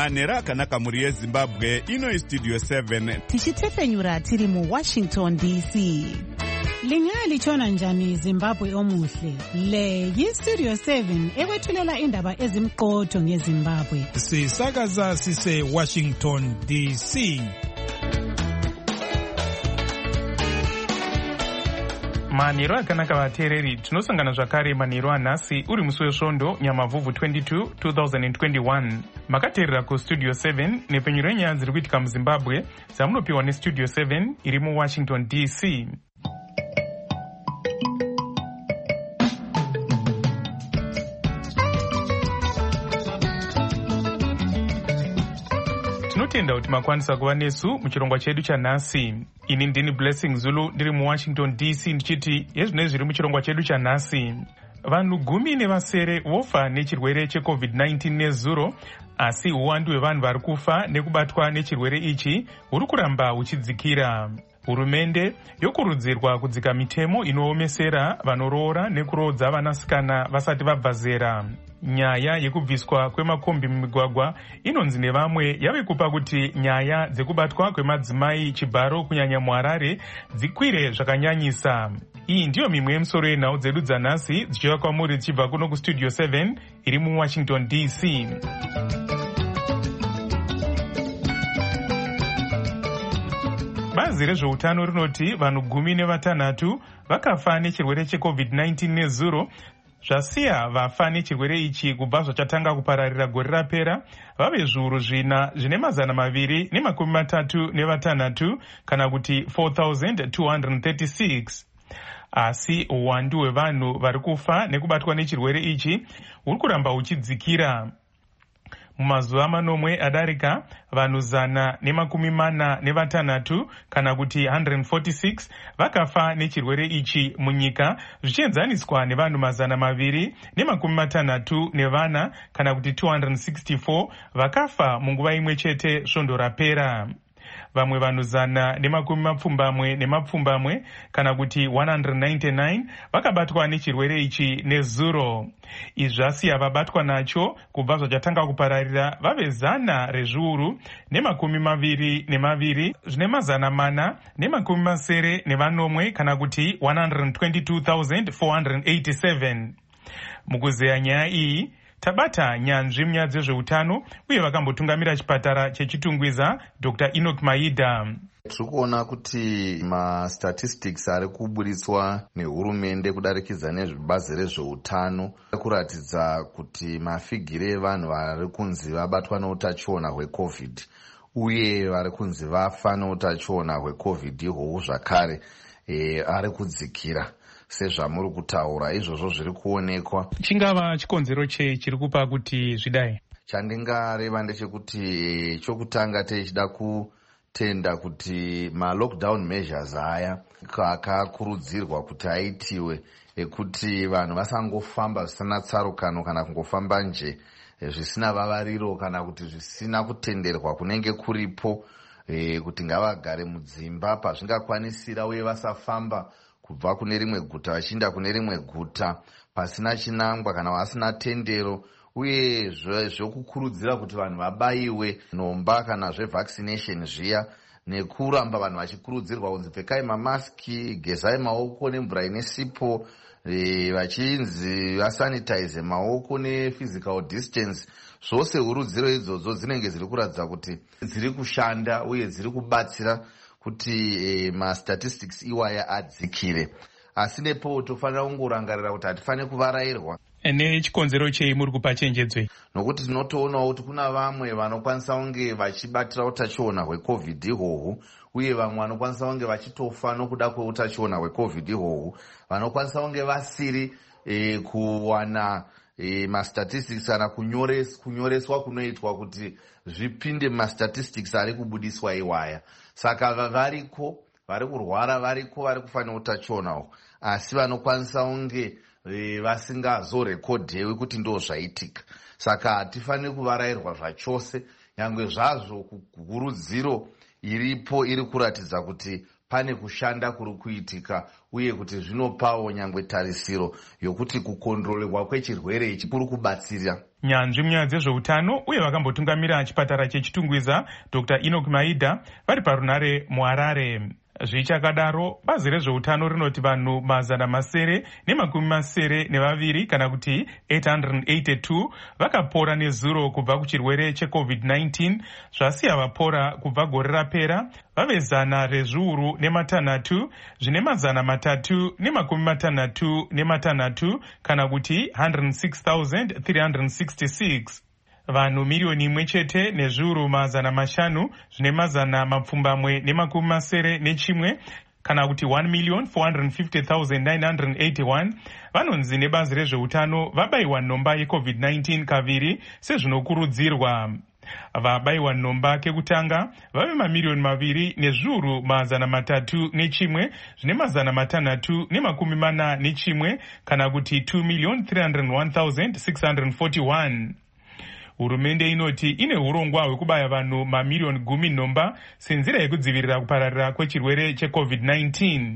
Manera akanaka muri yeZimbabwe. Ino Studio 7 tichitefenyura tiri mu Washington DC. Lingalitshona njani Zimbabwe omuhle? Le yi-Studio 7 ekwethulela indaba ezimqotho ngeZimbabwe. Sisakaza sise Washington DC. Manheru akanaka vateereri, tinosangana zvakare manheru anhasi uri musi wesvondo Nyamavhuvhu 22 2021. Makateerera kuStudio 7 nepfenyuro yenyaya dziri kuitika muZimbabwe dzamunopiwa neStudio 7 iri muWashington DC. Tinotenda kuti makwanisa kuva nesu muchirongwa chedu chanhasi. Ini ndini Blessing Zulu ndiri muWashington DC ndichiti yezvinezvi zviri muchirongwa chedu chanhasi. Vanhu 17 vofa nechirwere cheCovid-19 nezuro, asi uwandu hwevanhu vari kufa nekubatwa nechirwere ichi huri kuramba huchidzikira. Hurumende yokurudzirwa kudzika mitemo inoomesera vanoroora nekurodza vanasikana vasati vabva zera. Nyaya yekubviswa kwemakombi mumigwagwa inonzi nevamwe yave kupa kuti nyaya dzekubatwa kwemadzimai chibharo kunyanya muHarare dzikwire zvakanyanyisa. Iyi ndiyo mimwe yemisoro yenhau dzedu dzanhasi dzichiva kwamuri dzichibva kuno kuStudio 7 iri muWashington DC. Bazi rezveutano rinoti vanhu 16 vakafa nechirwere cheCovid-19 nezuro, zvasiya vafa nechirwere ichi kubva zvachatanga kupararira gore rapera vave zviuru 4,236 kana kuti 4,236. Asi uwandu hwevanhu vari kufa nekubatwa nechirwere ichi huri kuramba huchidzikira. Mumazuva manomwe adarika, vanhu 146 kana kuti 146 vakafa nechirwere ichi munyika, zvichienzaniswa nevanhu 264 kana kuti 264 vakafa munguva imwe chete svondo rapera. Vamwe vanhu 120 kana kuti 199 vakabatwa nechirwere ichi nezuro. Izvi zvasiya vabatwa nacho kubva zvachatanga kupararira vave 122,480 kana kuti 122,487. Mukuzeya nyaya iyi tabata nyanzvi munyaya dzezveutano uye vakambotungamira chipatara chechitungwiza Dr. Enoch Maida. Tiri kuona kuti mastatistics ari kuburitswa nehurumende kudarikidza nezvebazi rezveutano kuratidza kuti mafigire evanhu vari kunzi vabatwa neutachiona hweCovid uye vari kunzi vafa neutachiona hweCovid ihwohwo zvakare ari kudzikira. Sezvamuri kutaura izvozvo zviri kuonekwa. Chingava chikonzero chiri kupa kuti zvidai? Chandingareva ndechekuti chokutanga tichida kutenda kuti ma-lockdown measures aya akakurudzirwa kuti aitiwe ekuti vanhu vasangofamba zvisina tsarukano kana kungofamba nje zvisina vavariro kana kuti zvisina kutenderwa kunenge kuripo, kuti ngavagare mudzimba pazvingakwanisira uye vasafamba kubva kune rimwe guta vachiinda kune rimwe guta pasina chinangwa kana vasina tendero, uye zvokukurudzira kuti vanhu vabayiwe nomba kana zvevaccination zviya, nekuramba vanhu vachikurudzirwa kunzi pfekai mamaski, gezai maoko nemvura ine sipo, vachinzi vasanitize maoko nephysical distance. Zvose hurudziro idzodzo dzinenge dziri kuratidza kuti dziri kushanda uye dziri kubatsira kuti mastatistics iwaya adzikire. Asi nepo tofanira kungorangarira kuti hatifaniri kuvarayirwa. Nechikonzero chei muri kupa chenjedzo? Nokuti tinotoonawo kuti kuna vamwe vanokwanisa kunge vachibatira utachiona hweCovid ihwohwo, uye vamwe vanokwanisa kunge vachitofa nokuda kweutachiona hweCovid ihwohwo, vanokwanisa kunge vasiri kuwana mastatistics kana kunyoreswa kunoitwa kuti zvipinde mastatistics ari kubudiswa iwaya. Saka variko vari kurwara, variko vari kufa neutachiona, asi vanokwanisa kunge vasingazorekodhewi kuti ndo zvaitika. Saka hatifaniri kuvarayirwa zvachose, nyangwe zvazvo kukurudziro iripo iri kuratidza kuti pane kushanda kuri kuitika, uye kuti zvinopawo nyangwe tarisiro yokuti kukondorerwa kwechirwere ichi kuri kubatsira. nyanzvi munyaya dzezveutano uye vakambotungamira chipatara chechitungwiza Dr. Enoch Maida vari parunare muHarare. Zvichakadaro, bazi rezveutano rinoti vanhu 972 kana kuti 882 vakapora nezuro kubva kuchirwere cheCovid-19, zvasiya vapora kubva gore rapera vave 106 zvine 366 kana kuti 106,366. Vanhu miriyoni imwe chete nezviuru 500 zvine 721 kana kuti 1,450,981 vanonzi nebazi rezveutano vabayiwa nhomba yeCovid-19 kaviri sezvinokurudzirwa. Vabayiwa nhomba kekutanga vave 2,2 nezviuru 301 zvine 641 kana kuti 2,301,641. Hurumende inoti ine urongwa hwekubaya vanhu mamiliyoni 10 nhomba senzira yekudzivirira kupararira kwechirwere cheCovid-19.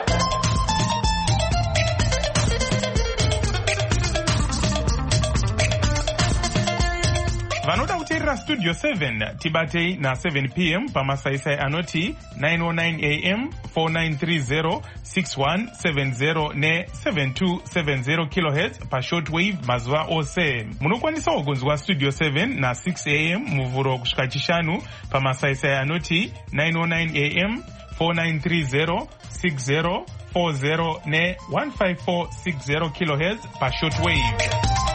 Vanoda kuteerera Studio 7 tibatei na7 p.m. pamasaisai anoti 909 am 4930 6170 ne7270 kHz pashortwave mazuva ose. Munokwanisawo kunzwa Studio 7 na6 am muvhuro kusvika chishanu pamasaisai anoti 909 am 4930 6040 ne15460 kHz pashortwave.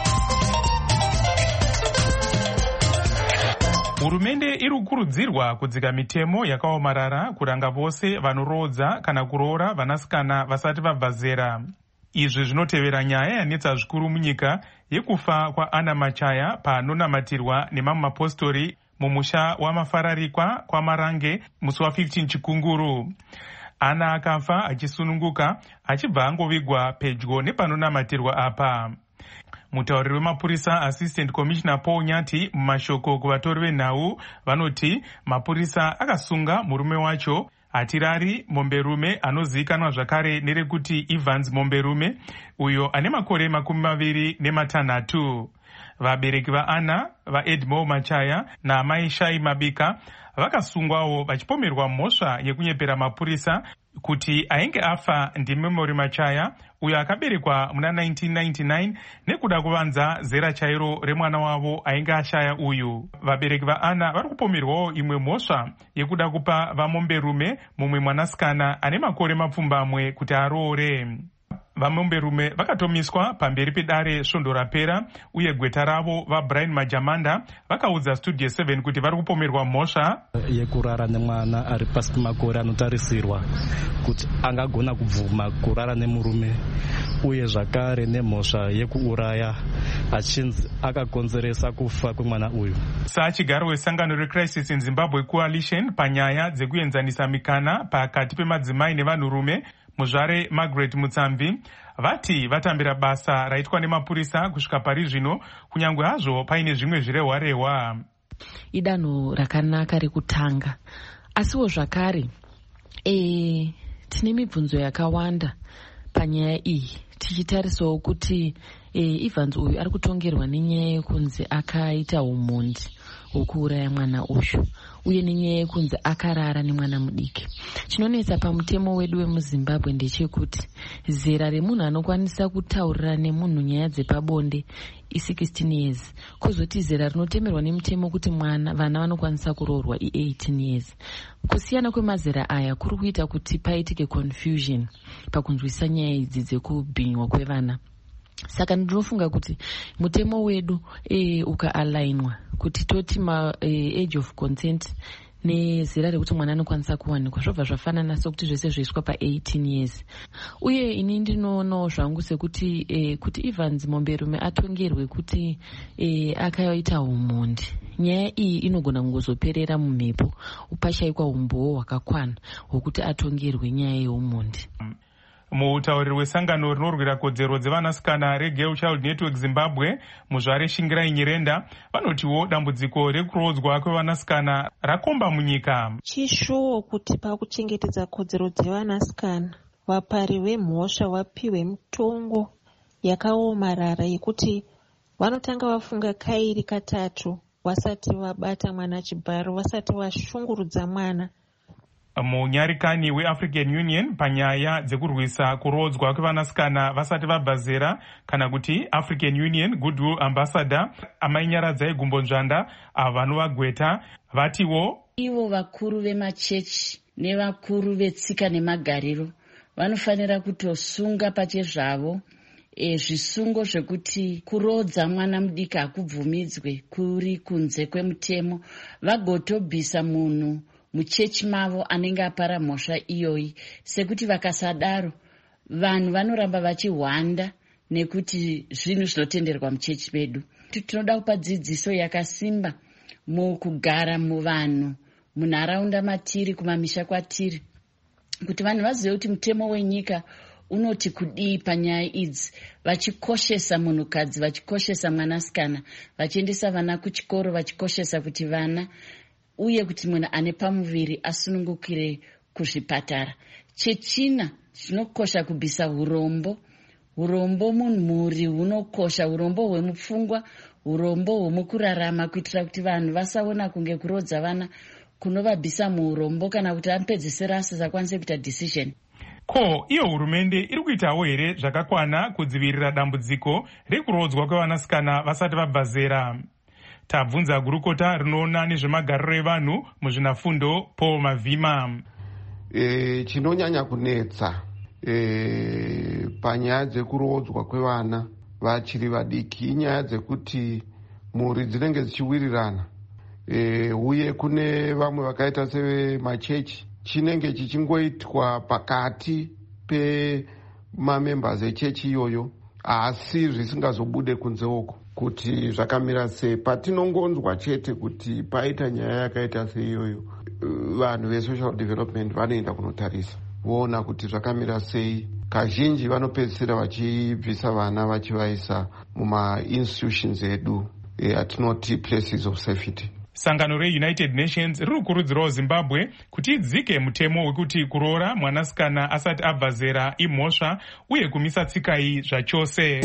Hurumende iri kukurudzirwa kudzika mitemo yakaomarara kuranga vose vanoroodza kana kuroora vanasikana vasati vabva zera. Izvi zvinotevera nyaya yanetsa zvikuru munyika yekufa kwaAnna Machaya paanonamatirwa nemamwe mapostori mumusha wamafararikwa kwaMarange musi wa15 Chikunguru. Anna akafa achisununguka achibva angovigwa pedyo nepanonamatirwa apa. Mutauriri wemapurisa Assistant Commissioner Paul Nyati mumashoko kuvatori venhau vanoti mapurisa akasunga murume wacho Hatirari Momberume anozivikanwa zvakare nerekuti Evans Momberume uyo ane makore 26. Vabereki vaAnna, vaEdmo Machaya naamai Shai Mabika vakasungwawo vachipomerwa mhosva yekunyepera mapurisa kuti ainge afa ndiMemory Machaya uyo akaberekwa muna 1999 nekuda kuvanza zera chairo remwana wavo ainge ashaya uyu. Vabereki vaAnna vari kupomerwawo imwe mhosva yekuda kupa vaMomberume mumwe mwanasikana ane makore 20 kuti aroore. VaMomberume vakatomiswa pamberi pedare svondo rapera uye gweta ravo vaBrian Majamanda vakaudza Studio 7 kuti vari kupomerwa mhosva yekurara nemwana ari pasi pemakore anotarisirwa kuti angagona kubvuma kurara nemurume uye zvakare nemhosva yekuuraya achinzi akakonzeresa kufa kwemwana uyu. Sachigaro wesangano reCrisis in Zimbabwe Coalition panyaya dzekuenzanisa mikana pakati pemadzimai nevanhurume, muzvare Margaret Mutsamvi vati vatambira basa raitwa nemapurisa kusvika pari zvino kunyange hazvo paine zvimwe zvirehwa-rehwa. Idanho rakanaka rekutanga, asiwo zvakare tine mibvunzo yakawanda panyaya iyi, tichitarisawo kuti Evans uyu ari kutongerwa nenyaya yekunzi akaita umhondi hwokuuraya mwana uyu uye nenyaya yekunzi akarara nemwana mudiki. Chinonetsa pamutemo wedu wemuZimbabwe ndechekuti zera remunhu anokwanisa kutaurira nemunhu nyaya dzepabonde i16 years, kozoti zera rinotemerwa nemutemo kuti vana vanokwanisa kuroorwa i18 years. Kusiyana kwemazera aya kuri kuita kuti paitike confusion pakunzwisa nyaya idzi dzekubhinywa kwevana. Saka ndinofunga kuti mutemo wedu ukaalainwa kuti toti age of consent nezera rekuti mwana anokwanisa kuwanikwa zvobva zvafanana sokuti zvese zvoiswa pa18 years. Uye ini ndinoonawo zvangu sekuti kuti Evans Momberume atongerwe kuti akaita umhondi, nyaya iyi inogona kungozoperera mumhepo upashayikwa umbowo hwakakwana hwokuti atongerwe nyaya yeumhondi. Mutauriri wesangano rinorwira kodzero dzevanasikana reGirl Child Network Zimbabwe muzvare Shingirai Nyirenda vanotiwo dambudziko rekurodzwa kwevanasikana rakomba munyika. Chishuwo kuti pakuchengetedza kodzero dzevanasikana vapari vemhosva vapiwe mitongo yakaomarara yekuti vanotanga vafunga kairi katatu vasati vabata mwana chibharo, vasati vashungurudza mwana. Munyarikani weAfrican Union panyaya dzekurwisa kurodzwa kwevanasikana vasati vabva zera, kana kuti African Union Goodwill Ambassador Amai Nyaradza Gumbonzvanda vanovagweta vatiwo ivo vakuru vemachechi nevakuru vetsika nemagariro vanofanira kutosunga pachezvavo zvisungo zvekuti kurodza mwana mudiki hakubvumidzwe kuri kunze kwemutemo, vagotobvisa munhu muchechi mavo anenge apara mhosva iyoyi, sekuti vakasadaro vanhu vanoramba vachihwanda nekuti zvinhu zvinotenderwa muchechi medu. Tinoda kupa dzidziso yakasimba mukugara muvanhu munharaunda matiri, kumamisha kwatiri, kuti vanhu vazive kuti mutemo wenyika unoti kudii panyaya idzi, vachikoshesa munhukadzi, vachikoshesa mwanasikana, vachiendesa vana kuchikoro, vachikoshesa kuti vana uye kuti munhu ane pamuviri asunungukire kuzvipatara. Chechina zvinokosha kubvisa urombo munhuri hunokosha, urombo hwemupfungwa, urombo hwemukurarama, kuitira kuti vanhu vasaona kunge kurodza vana kunovabvisa muurombo kana kuti apedzisira asisakwanise kuita decision. Ko iyo hurumende iri kuitawo here zvakakwana kudzivirira dambudziko rekurodzwa kwevanasikana vasati vabva zera? Tabvunza gurukota rinoona nezvemagariro evanhu muzvinafundo Paul Mavhima. Chinonyanya kunetsa panyaya dzekurodzwa kwevana vachiri vadiki inyaya dzekuti mhuri dzinenge dzichiwirirana, uye kune vamwe vakaita sevemachechi chinenge chichingoitwa pakati pemamembers echechi iyoyo, asi zvisingazobude kunze uko kuti zvakamira sei. Patinongonzwa chete kuti paita nyaya yakaita seiyoyo, vanhu vesocial development vanoenda kunotarisa voona kuti zvakamira sei. Kazhinji vanopedzisira vachibvisa vana vachivaisa muma-institutions edu atinoti places of safety. Sangano reUnited Nations riri kukurudzirawo Zimbabwe kuti idzike mutemo wekuti kuroora mwanasikana asati abva zera imhosva uye kumisa tsika iyi zvachose.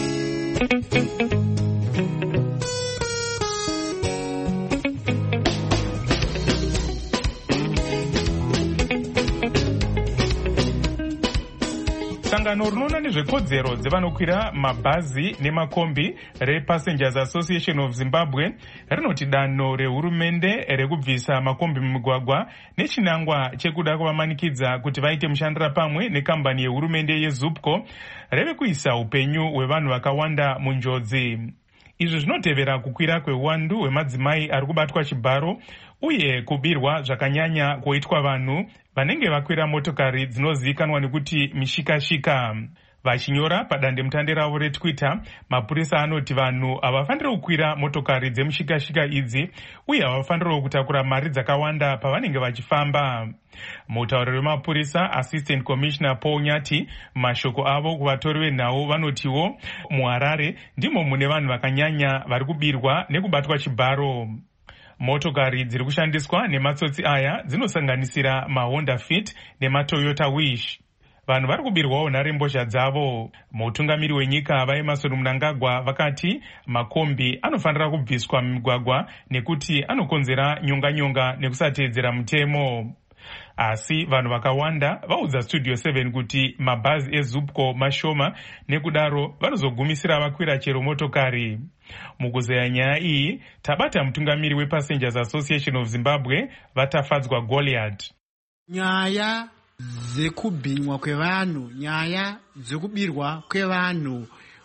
Sangano rinoona nezvekodzero dzevanokwira mabhazi nemakombi rePassengers Association of Zimbabwe rinoti danho rehurumende rekubvisa makombi mumigwagwa nechinangwa chekuda kuvamanikidza kuti vaite mushandira pamwe nekambani yehurumende yeZupco reve kuisa upenyu hwevanhu vakawanda munjodzi. Izvi zvinotevera kukwira kweuwandu hwemadzimai ari kubatwa chibharo uye kubirwa zvakanyanya kuitwa vanhu vanenge vakwira motokari dzinozivikanwa nekuti mishikashika. Vachinyora padandemutande ravo reTwitter, mapurisa anoti vanhu havafaniri kukwira motokari dzemushikashika idzi uye havafaniri kutakura mari dzakawanda pavanenge vachifamba. Mutauriri wemapurisa Assistant Commissioner Paul Nyati mashoko avo kuvatori venhau vanotiwo muHarare ndimo mune vanhu vakanyanya vari kubirwa nekubatwa chibharo. Motokari dziri kushandiswa nematsotsi aya dzinosanganisira maHonda Fit nematoyota Wish. Vanhu vari kubirwawo nharembozha dzavo. Mutungamiri wenyika vaEmmerson Mnangagwa vakati makombi anofanira kubviswa mumigwagwa nekuti anokonzera nyonganyonga nekusatedzera mutemo. Asi vanhu vakawanda vaudza Studio 7 kuti mabhazi eZupco mashoma nekudaro vanozogumisira vakwira chero motokari. Mukuzeya nyaya iyi tabata mutungamiri wePassengers Association of Zimbabwe Vatafadzwa Goliath. Nyaya dzekubhinywa kwevanhu, nyaya dzekubirwa kwevanhu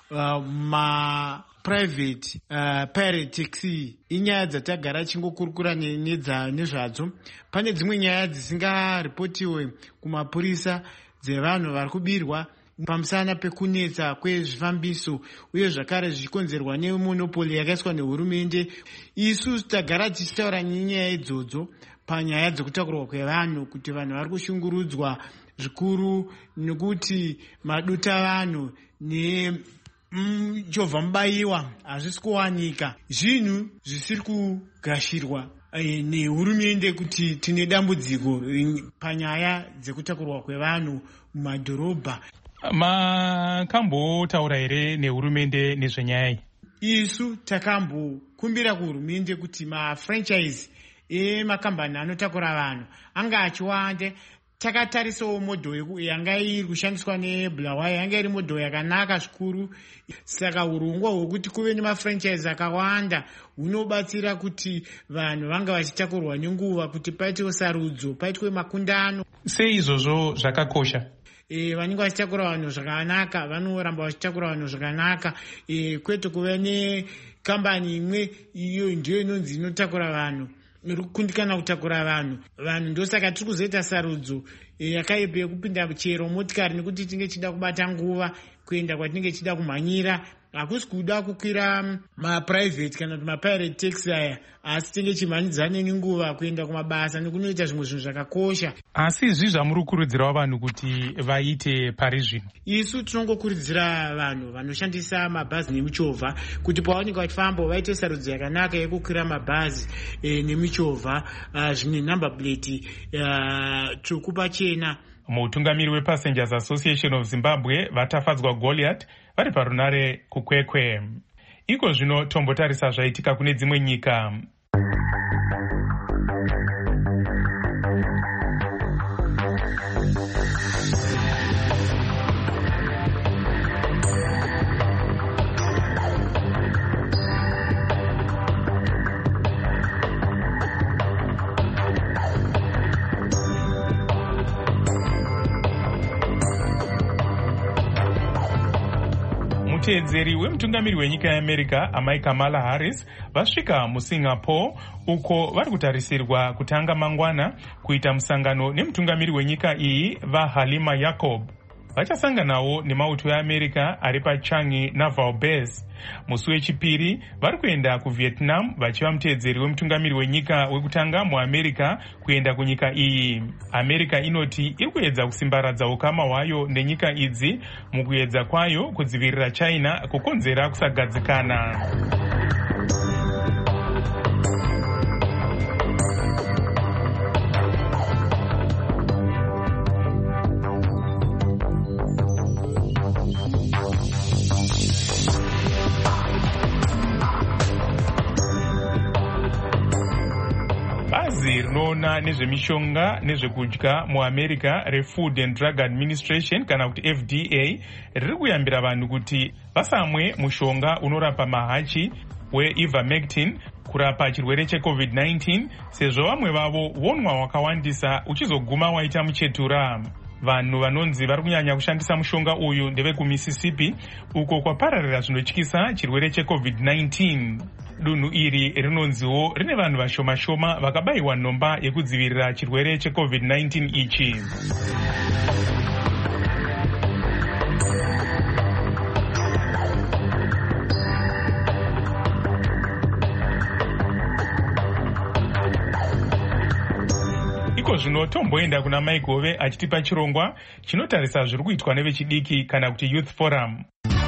private pirate taxi inyaya dzatagara chingokurukura nezvadzo. Pane dzimwe nyaya dzisingaripotiwe kumapurisa dzevanhu vari kubirwa pamusana pekunetsa kwezvifambiso uye zvakare zvichikonzerwa nemonopoli yakaiswa nehurumende. Isu tagara tichitaura nenyaya idzodzo panyaya dzekutakurwa kwevanhu, kuti vanhu vari kushungurudzwa zvikuru nekuti maduta vanhu Jehovha mubayiwa hazvisi kuwanika. Zvinhu zvisiri kugashirwa nehurumende kuti tine dambudziko panyaya dzekutakurwa kwevanhu mumadhorobha. Makambotaura here nehurumende nezvenyaya iyi? isu takambokumbira kuhurumende kuti mafranchise emakambani anotakura vanhu anga achiwande. Takatarisawo modho yanga iri kushandiswa neBulawayo yanga iri modho yakanaka zvikuru. Saka urongwa hwekuti kuve nemafranchise akawanda hunobatsira kuti vanhu vanga vachitakurwa nenguva, kuti paitwe sarudzo, paitwe makundano. Sei izvozvo zvakakosha? Vanenge vachitakura vanhu zvakanaka vanoramba vachitakura vanhu zvakanaka, kwete kuva nekambani imwe iyo ndiyo inonzi inotakura vanhu, iri kukundikana kutakura vanhu. Ndosaka tiri kuzoita sarudzo yakaipa yekupinda chero motikari, nekuti tinenge tichida kubata nguva kuenda kwatinenge tichida kumhanyira. Hakusi kuda kukwira maprivate kana kuti mapirate taxi aya, asi tinenge chimhanyidzane nenguva kuenda kumabasa nekunoita zvimwe zvinhu zvakakosha. Asi izvi zvamuri kukurudzirawo vanhu kuti vaite pari zvino? Isu tinongokurudzira vanhu vanoshandisa mabhazi nemichovha kuti pavanenge vachifamba vaite sarudzo yakanaka yekukwira mabhazi nemichovha zvine number plate tsvuku pachena. Mutungamiri wePassengers Association of Zimbabwe vatafadzwa Goliath vari parunare kukwekwe. Iko zvino tombotarisa zvaitika kune dzimwe nyika. Mutedzeri wemutungamiri wenyika yeAmerica amai Kamala Harris vasvika muSingapore uko vari kutarisirwa kutanga mangwana kuita musangano nemutungamiri wenyika iyi vaHalima Yacob. Vachasanganawo nemauto eAmerica ari paChangi Naval Base. Musi wechipiri vari kuenda kuVietnam vachiva mutedzeri wemutungamiri wenyika wekutanga muAmerica kuenda kunyika iyi. America inoti iri kuedza kusimbaradza ukama hwayo nenyika idzi mukuedza kwayo kudzivirira China kukonzera kusagadzikana. Bazi rinoona nezvemishonga nezvekudya muAmerica reFood and Drug Administration kana kuti FDA riri kuyambira vanhu kuti vasamwe mushonga unorapa mahachi weIvermectin kurapa chirwere cheCovid-19 sezvo vamwe vavo vonwa wakawandisa uchizoguma waita muchetura. Vanhu vanonzi vari kunyanya kushandisa mushonga uyu ndevekuMississippi uko kwapararira zvinotyisa chirwere cheCovid-19. Dunhu iri rinonziwo rine vanhu vashoma-shoma vakabayiwa nhomba yekudzivirira chirwere cheCovid-19 ichi. Iko zvino tomboenda kuna Mike Hove achitipa chirongwa chinotarisa zviri kuitwa nevechidiki kana kuti Youth Forum.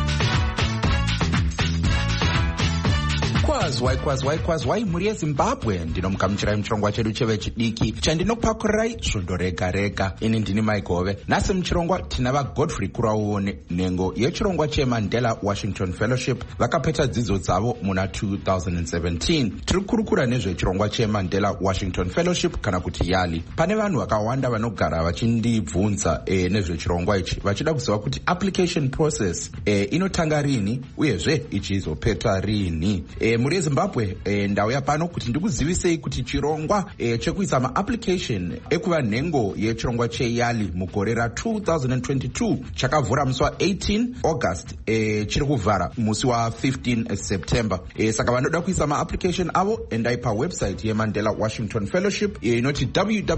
Kwazwai mhuri yeZimbabwe, ndinomukamuchirai muchirongwa chedu chevechidiki chandinopakurirai svondo rega rega. Ini ndini Mike Hove. Nhasi muchirongwa tina vaGodfrey Kuraone, nhengo yechirongwa cheMandela Washington Fellowship, vakapeta dzidzo dzavo muna 2017. Tiri kurukura nezvechirongwa cheMandela Washington Fellowship kana kuti YALI. Pane vanhu vakawanda vanogara vachindibvunza nezvechirongwa ichi vachida kuziva kuti application process inotanga rini uyezve ichizopeta rini. Muri yeZimbabwe ndauya pano kuti ndikuzivisei kuti chirongwa chekuisa maapplication ekuva nhengo yechirongwa cheYALI mugore ra2022 chakavhura musi wa18 August chiri kuvhara musi wa15 September. Saka vanoda kuisa maapplication avo endai pawebsite yeMandela Washington Fellowship inoti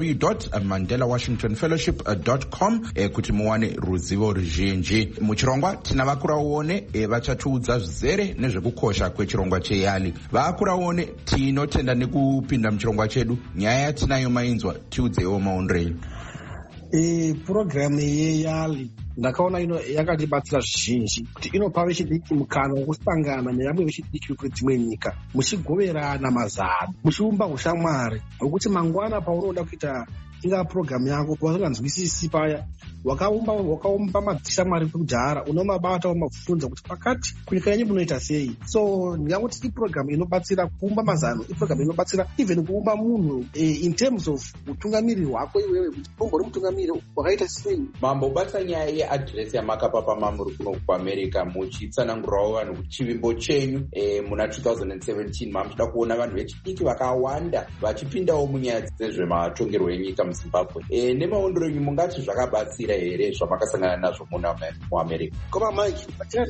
www.mandelawashingtonfellowship.com kuti muwane ruzivo ruzhinji. Muchirongwa tina vaKuraone vachatiudza zvizere nezvekukosha kwechirongwa cheYALI. vaKuraone tinotenda nekupinda muchirongwa chedu. Nyaya yatinayo mainzwa tiudzewo maonero. Purogiramu yeYALI ndakaona yakatibatsira zvizhinji kuti inopa vechidiki mukana wekusangana nevamwe vechidiki kwedzimwe nyika muchigoverana mazano muchiumba ushamwari hwekuti mangwana paunoda kuita ingava purogiramu yako pawasinganzwisisi paya wakaumba madzishamwari kudhara unomabata wamabvunza kuti pakati kunyika yenyu munoita sei. So ndingangoti ipurogiramu inobatsira kuumba mazano, ipurogiramu inobatsira even kuumba munhu in terms of utungamiri hwako iwewe kuti umbori mutungamiri wakaita sei. Mambo basa nyaya yeadhiresi yamakapa pamamuri kuno kuamerica muchitsanangurirawo vanhu kuti chivimbo chenyu muna 2017 mamuchida kuona vanhu vechidiki vakawanda vachipindawo munyaya dzezvematongerwo enyika muzimbabwe. Nemaondero enyu mungati zvakabatsira here zvamakasangana nazvo muna muamerica? Koma Mike,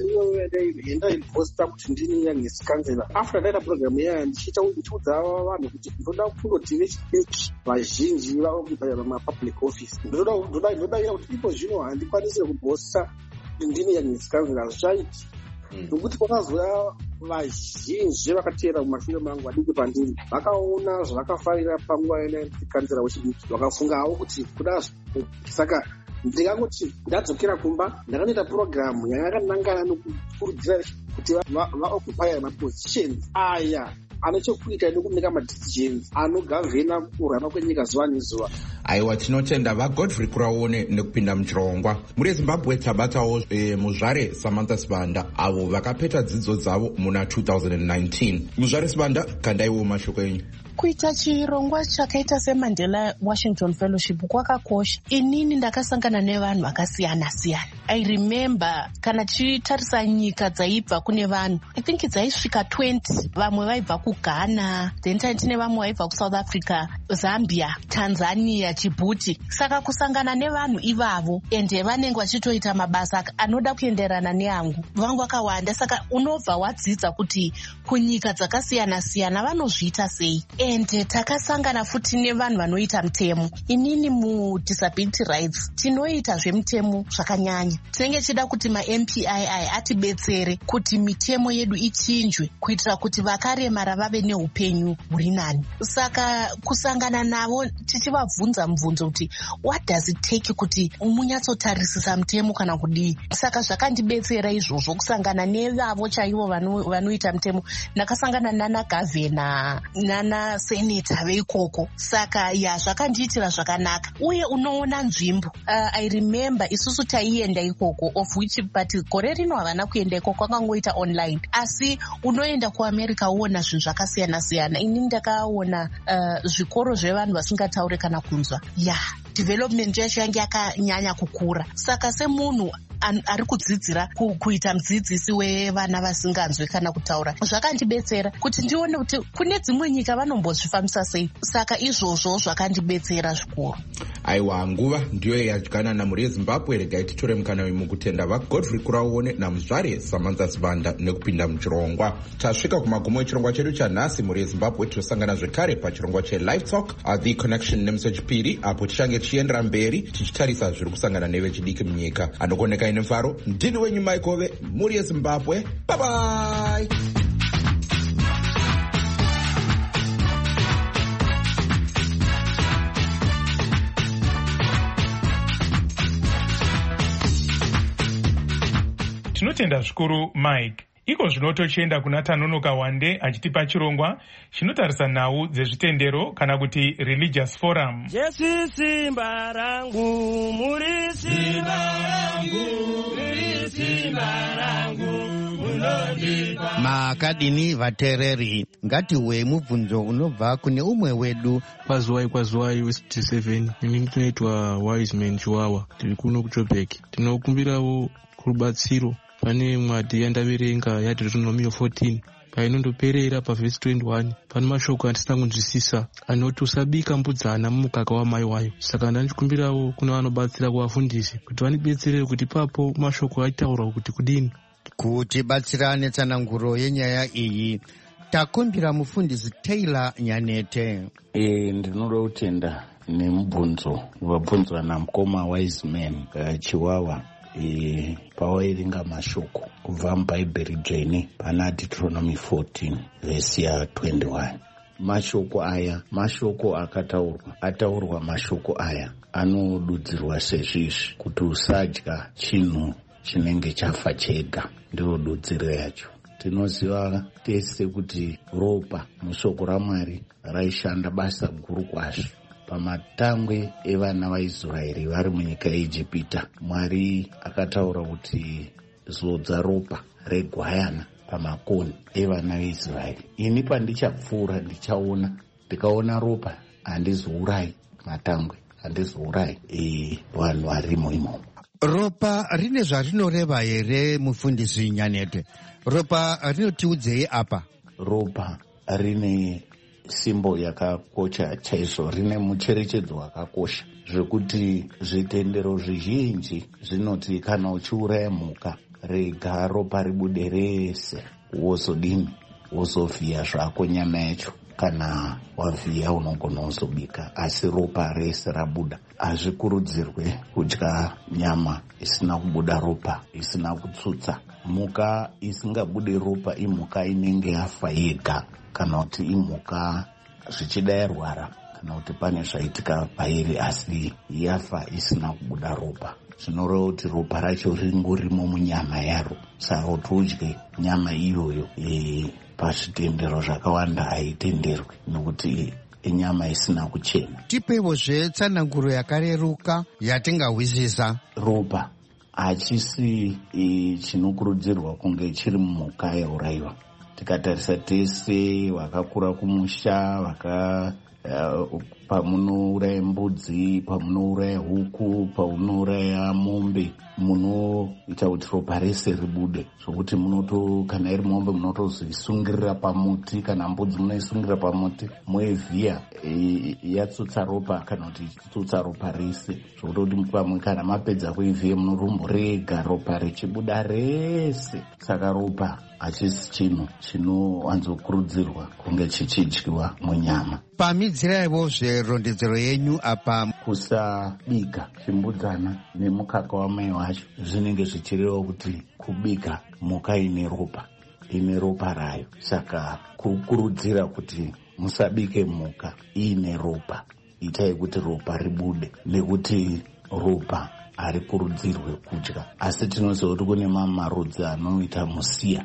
ndaimbosta kuti ndini youngest councillor. After ndaita purogiramu yaya ndichiudza vanhu kuti ndoda kundoti vechidiki vazhinji vaokupa mapublic office. Ndoda kuti ipo zvino handikwanisi kubhosta ndini youngest councillor hazvichaiti. Nokuti kwakazouya vazhinji vakateera mumashure mangu vadiki pandiri vakaona zvavakafarira panguva yekanzira wechidiki vakafungawo kuti kuda. Saka ndingangoti ndadzokera kumba ndakanoita purogiramu yakanangana nokukurudzira kuti vaoccupy mapositions aya anochokuita nekumaker madecisions anogavhena kurarama kwenyika zuva nezuva. Aiwa, tinotenda vagodfrey kuraone nekupinda muchirongwa. Muri Zimbabwe tabatawo muzvare Samantha Sibanda avo vakapeta dzidzo dzavo muna 2019. Muzvare Sibanda, kandaiwo mashoko enyu. Kuita chirongwa chakaita seMandela Washington Fellowship kwakakosha. Inini ndakasangana nevanhu vakasiyana siyana. I remember kana chitarisa nyika dzaibva kune vanhu, I think dzaisvika 20. Vamwe vaibva kuGhana, then tine vamwe vaibva kuSouth Africa, Zambia, Tanzania, Djibouti. Saka kusangana nevanhu ivavo ende vanenge vachitoita mabasa anoda kuenderana neangu vangu vakawanda. Saka unobva wadzidza kuti kunyika dzakasiyana siyana vanozviita sei. Ende takasangana futi nevanhu vanoita mutemo. Inini muDisability Rights tinoita zvemutemo zvakanyanya. Tinenge chida kuti maMPII atibetsere kuti mitemo yedu ichinjwe kuitira kuti vakaremara vave neupenyu huri nani. Saka kusangana navo tichivabvunza mubvunzo kuti what does it take kuti munyatsotarisisa mutemo kana kudii. Saka zvakandibetsera izvozvo kusangana nevavo chaivo vanoita mutemo. Ndakasangana nana gavhena nana seneta veikoko. Saka zvakandiitira zvakanaka. Uye unoona nzvimbo. I remember isusu taienda ikoko of which but gore rino havana kuenda ikoko akangoita online. Asi unoenda kuAmerica uona zvinhu zvakasiyana siyana. Ini ndakaona zvikoro zvevanhu vasingataure kana kunzwa. Development yacho yange yakanyanya kukura. Saka semunhu ari kudzidzira kuita mudzidzisi wevana vasinganzwi kana kutaura, zvakandibetsera kuti ndione kuti kune dzimwe nyika vanombozvifambisa sei. Saka izvozvo zvakandibetsera zvikuru. Aiwa, nguva ndiyo yadyana namuri yeZimbabwe. Regai titore mukana uyu mukutenda vagodfrey kuraone namuzvare Samantha Sibanda nekupinda muchirongwa. Tasvika kumagumo echirongwa chedu chanhasi muri yeZimbabwe. Tosangana zvekare pachirongwa cheLive Talk The Connection nemusi wechipiri, apo tichange tichiendera mberi tichitarisa zviri kusangana nevechidiki munyika. Anokoneka ine mfaro, ndini wenyu Maikove, muri yeZimbabwe. Bye bye. Tinotenda zvikuru Mike. Iko zvino tochienda kuna Tanonoka Wande achitipa chirongwa chinotarisa nhau dzezvitendero kana kuti religious forum. Jesu simba rangu, muri simba rangu, muri simba rangu. Makadini vatereri, ngatiwe mubvunzo unobva kune umwe wedu. Kwazuwai West 7. Ini ndinoitwa Wiseman Chiwawa. Tiri kuno kuJoburg. Tinokumbirawo kurubatsiro. Pane mwadi yandaverenga yaDeuteronomy 14 painondoperera pavhesi 21 pane mashoko andisina kunzwisisa anoti usabika mbudzana mumukaka wamai wayo. Saka ndanichikumbirawo kuna vanobatsira kuvafundisi kuti vanibetserere kuti papo mashoko aitaurwa kuti kudini. Kuti batsira netsananguro yenyaya iyi takumbira mufundisi Taylor Nyanete. Ndinoda kutenda nemubvunzo wabvunzwa namukoma Wiseman Chiwawa. Pawaerenga mashoko kubva mubhaibheri dzvene pana Deuteronomy 14 vhesi ya 21. Mashoko aya mashoko ataurwa mashoko aya anodudzirwa sezvizvi kuti usadya chinhu chinenge chafa chega, ndiro dudziro yacho. Tinoziva tese kuti ropa mushoko raMwari raishanda basa guru kwazvo pamatangwe evana vaisraeri vari munyika yeijipita. Mwari akataura kuti zodza ropa regwayana pamakoni evana veisraeri. Ini pandichabvura ndichaona, ndikaona ropa handizourayi matangwe, handizourayi vanhu varimo imomo. Ropa rine zvarinoreva here mufundisi Nyanete? Ropa rinotiudzei apa? Ropa rine simbo yakakosha chaizvo, rine mucherechedzo wakakosha zvekuti zvitendero zvizhinji zvinoti kana uchiuraya mhuka rega ropa ribude rese, wozodini, wozovhiya zvako nyama yacho. Kana wavhiya unogona kuzobika, asi ropa rese rabuda. Hazvikurudzirwe kudya nyama isina kubuda ropa, isina kutsutsa. Mhuka isingabude ropa imhuka inenge yafa yega, kana kuti imhuka zvichida yarwara, kana kuti pane zvaitika pairi asi yafa isina kubuda ropa. Zvinoreva kuti ropa racho ringorimo munyama yaro, saka kuti udye nyama iyoyo pazvitendero zvakawanda haitenderwi nekuti inyama isina kuchena. Tipevozve tsananguro yakareruka yatingahwisisa. Ropa hachisi chinokurudzirwa kunge chiri mumhuka yaurayiwa. Tikatarisa tese vakakura kumusha, pamunouraya mbudzi, pamunouraya huku, pamunouraya mombe, munoita kuti ropa rese ribude, zvokuti kana iri mombe munotozisungirira pamuti, kana mbudzi munoisungirira pamuti, moivhiya yatsutsa ropa kana kuti ichitsutsa ropa rese, zvokuti pamwe kana mapedza kuivhiya munorumborega ropa richibuda rese. Saka ropa hachisi chinhu chinowanzokurudzirwa kunge chichidyiwa munyama. Pamidziraivozve rondedzero yenyu apa, kusabika zvimbudzana nemukaka wamai wacho zvinenge zvichireva kuti kubika mhuka ine ropa rayo. Saka kukurudzira kuti musabike mhuka iine ropa, itai kuti ropa ribude, nekuti ropa harikurudzirwe kudya. Asi tinoziva kuti kune marudzi anoita musiya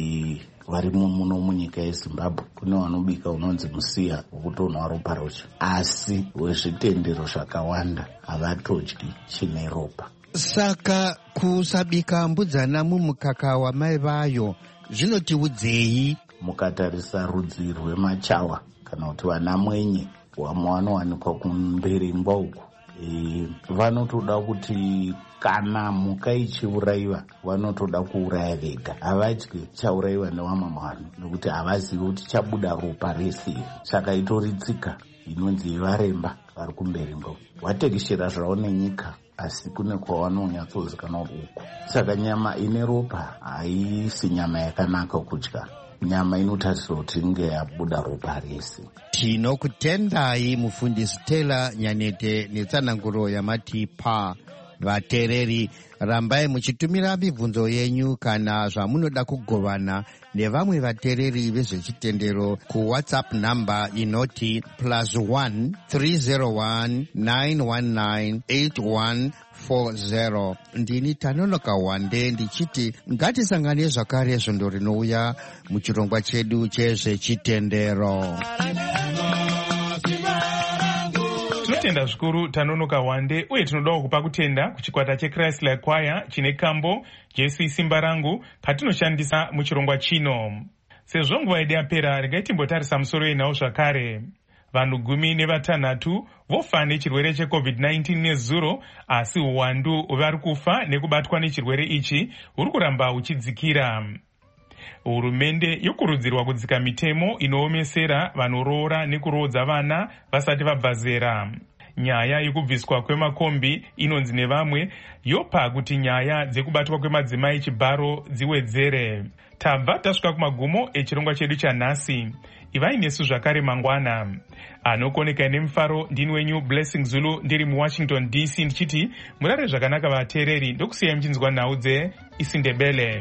varimo muno munyika yeZimbabwe. Kune vanobika unonzi musiya wokutonwa ropa racho, asi wezvitendero zvakawanda havatodyi chine ropa. Saka kusabika mbudzana mumukaka wamai vayo zvinotiudzei? Mukatarisa rudzi rwemachawa kana kuti vanamwenye vamwe vanowanikwa kumberengwa uku, vanotoda kuti kana mhuka ichiurayiwa vanotoda kuuraya vega, havadyi chaurayiwa nevamwe vanhu nekuti havazivi kuti chabuda ropa rese. Saka itori tsika inonzi yevaremba vari kumberengwa. Watekeshera zvavo nenyika, asi kune kwavanonyatsozikanwa uku. Saka nyama ine ropa haisi nyama yakanaka kudya. Nyama inotarisirwa kuti inge yabuda ropa rese. Tinokutendai mufundisi Stella Nyanete netsananguro yamatipa. Vateereri, rambai muchitumira mibvunzo yenyu kana zvamunoda kugovana nevamwe vateereri vezvechitendero kuWhatsApp namba inoti +1 301 919 8140. Ndini Tanonoka Wande ndichiti ngatisangane zvakare zvondo rinouya muchirongwa chedu chezvechitendero. Tinotenda zvikuru Tanonoka Wande, uye tinodawo kupa kutenda kuchikwata cheChrist-like Choir chine kambo Jesu simba rangu patinoshandisa muchirongwa chino. Sezvo nguva yedu yapera, regai timbotarisa musoro wenhau zvakare. Vanhu 16 vofa nechirwere cheCovid-19 nezuro, asi uwandu vari kufa nekubatwa nechirwere ichi huri kuramba huchidzikira. Hurumende yokurudzirwa kudzika mitemo inoomesera vanoroora nekuroodza vana vasati vabva zera. Nyaya yekubviswa kwemakombi inonzi nevamwe yopa kuti nyaya dzekubatwa kwemadzimai chibharo dziwedzere. Tabva tasvika kumagumo echirongwa chedu chanhasi. Ivai nesu zvakare mangwana. Anokoneka nemufaro ndini wenyu Blessing Zulu ndiri muWashington DC ndichiti murare zvakanaka vateereri, ndokusiyai muchinzwa nhau dzeIsindebele.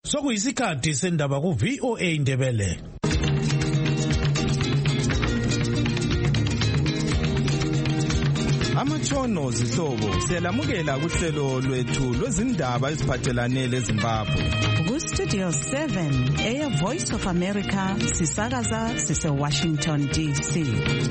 Sokuyisikhathi sendaba ku VOA Indebele. Amatshono zihlobo siyalamukela kuhlelo lwethu lwezindaba eziphathelane leZimbabwe. Ku Studio 7 Air Voice of America sisakaza sise Washington DC.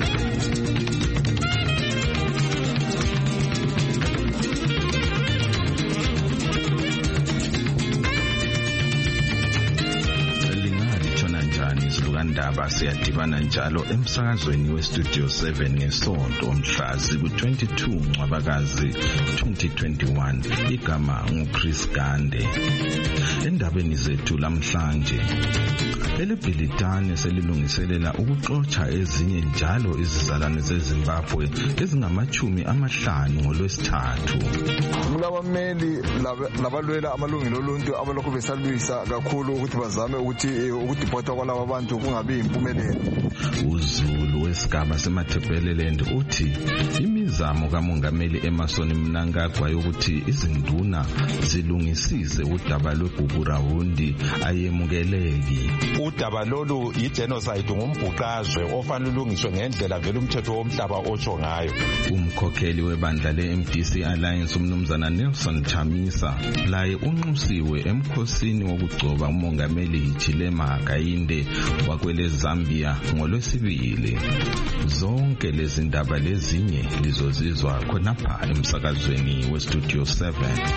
Ndaba siyadibana njalo emsakazweni weStudio 7 ngesonto omhlazi ku-22 Ncwabakazi 2021. Igama nguChris Gande. Endabeni zethu lamhlanje, elebhilitane selilungiselela ukuxotsha ezinye njalo izizalwane zeZimbabwe ezingama-50 ngoLwesithathu. Kulabameli labalwela amalungelo oluntu abalokhu besalwisa kakhulu ukuthi bazame ukuthi ukudipota kwalaba bantu kungabi impumelelo. uZulu wesigaba seMathebeleland uthi imizamo kaMongameli Emmerson Mnangagwa yokuthi izinduna zilungisise udaba lweGugurawundi ayemukeleki. Udaba lolu yigenocide, ngumbhuqazwe ofanele ulungiswe ngendlela vele umthetho womhlaba otsho ngayo. Umkhokheli webandla leMDC Alliance umnumzana Nelson Chamisa laye unxusiwe emkhosini wokugcoba uMongameli Hichilema Hakainde wakwele Zambia ngoLwesibili. Zonke lezi ndaba lezinye lizozizwa khonapha emsakazweni weStudio 7.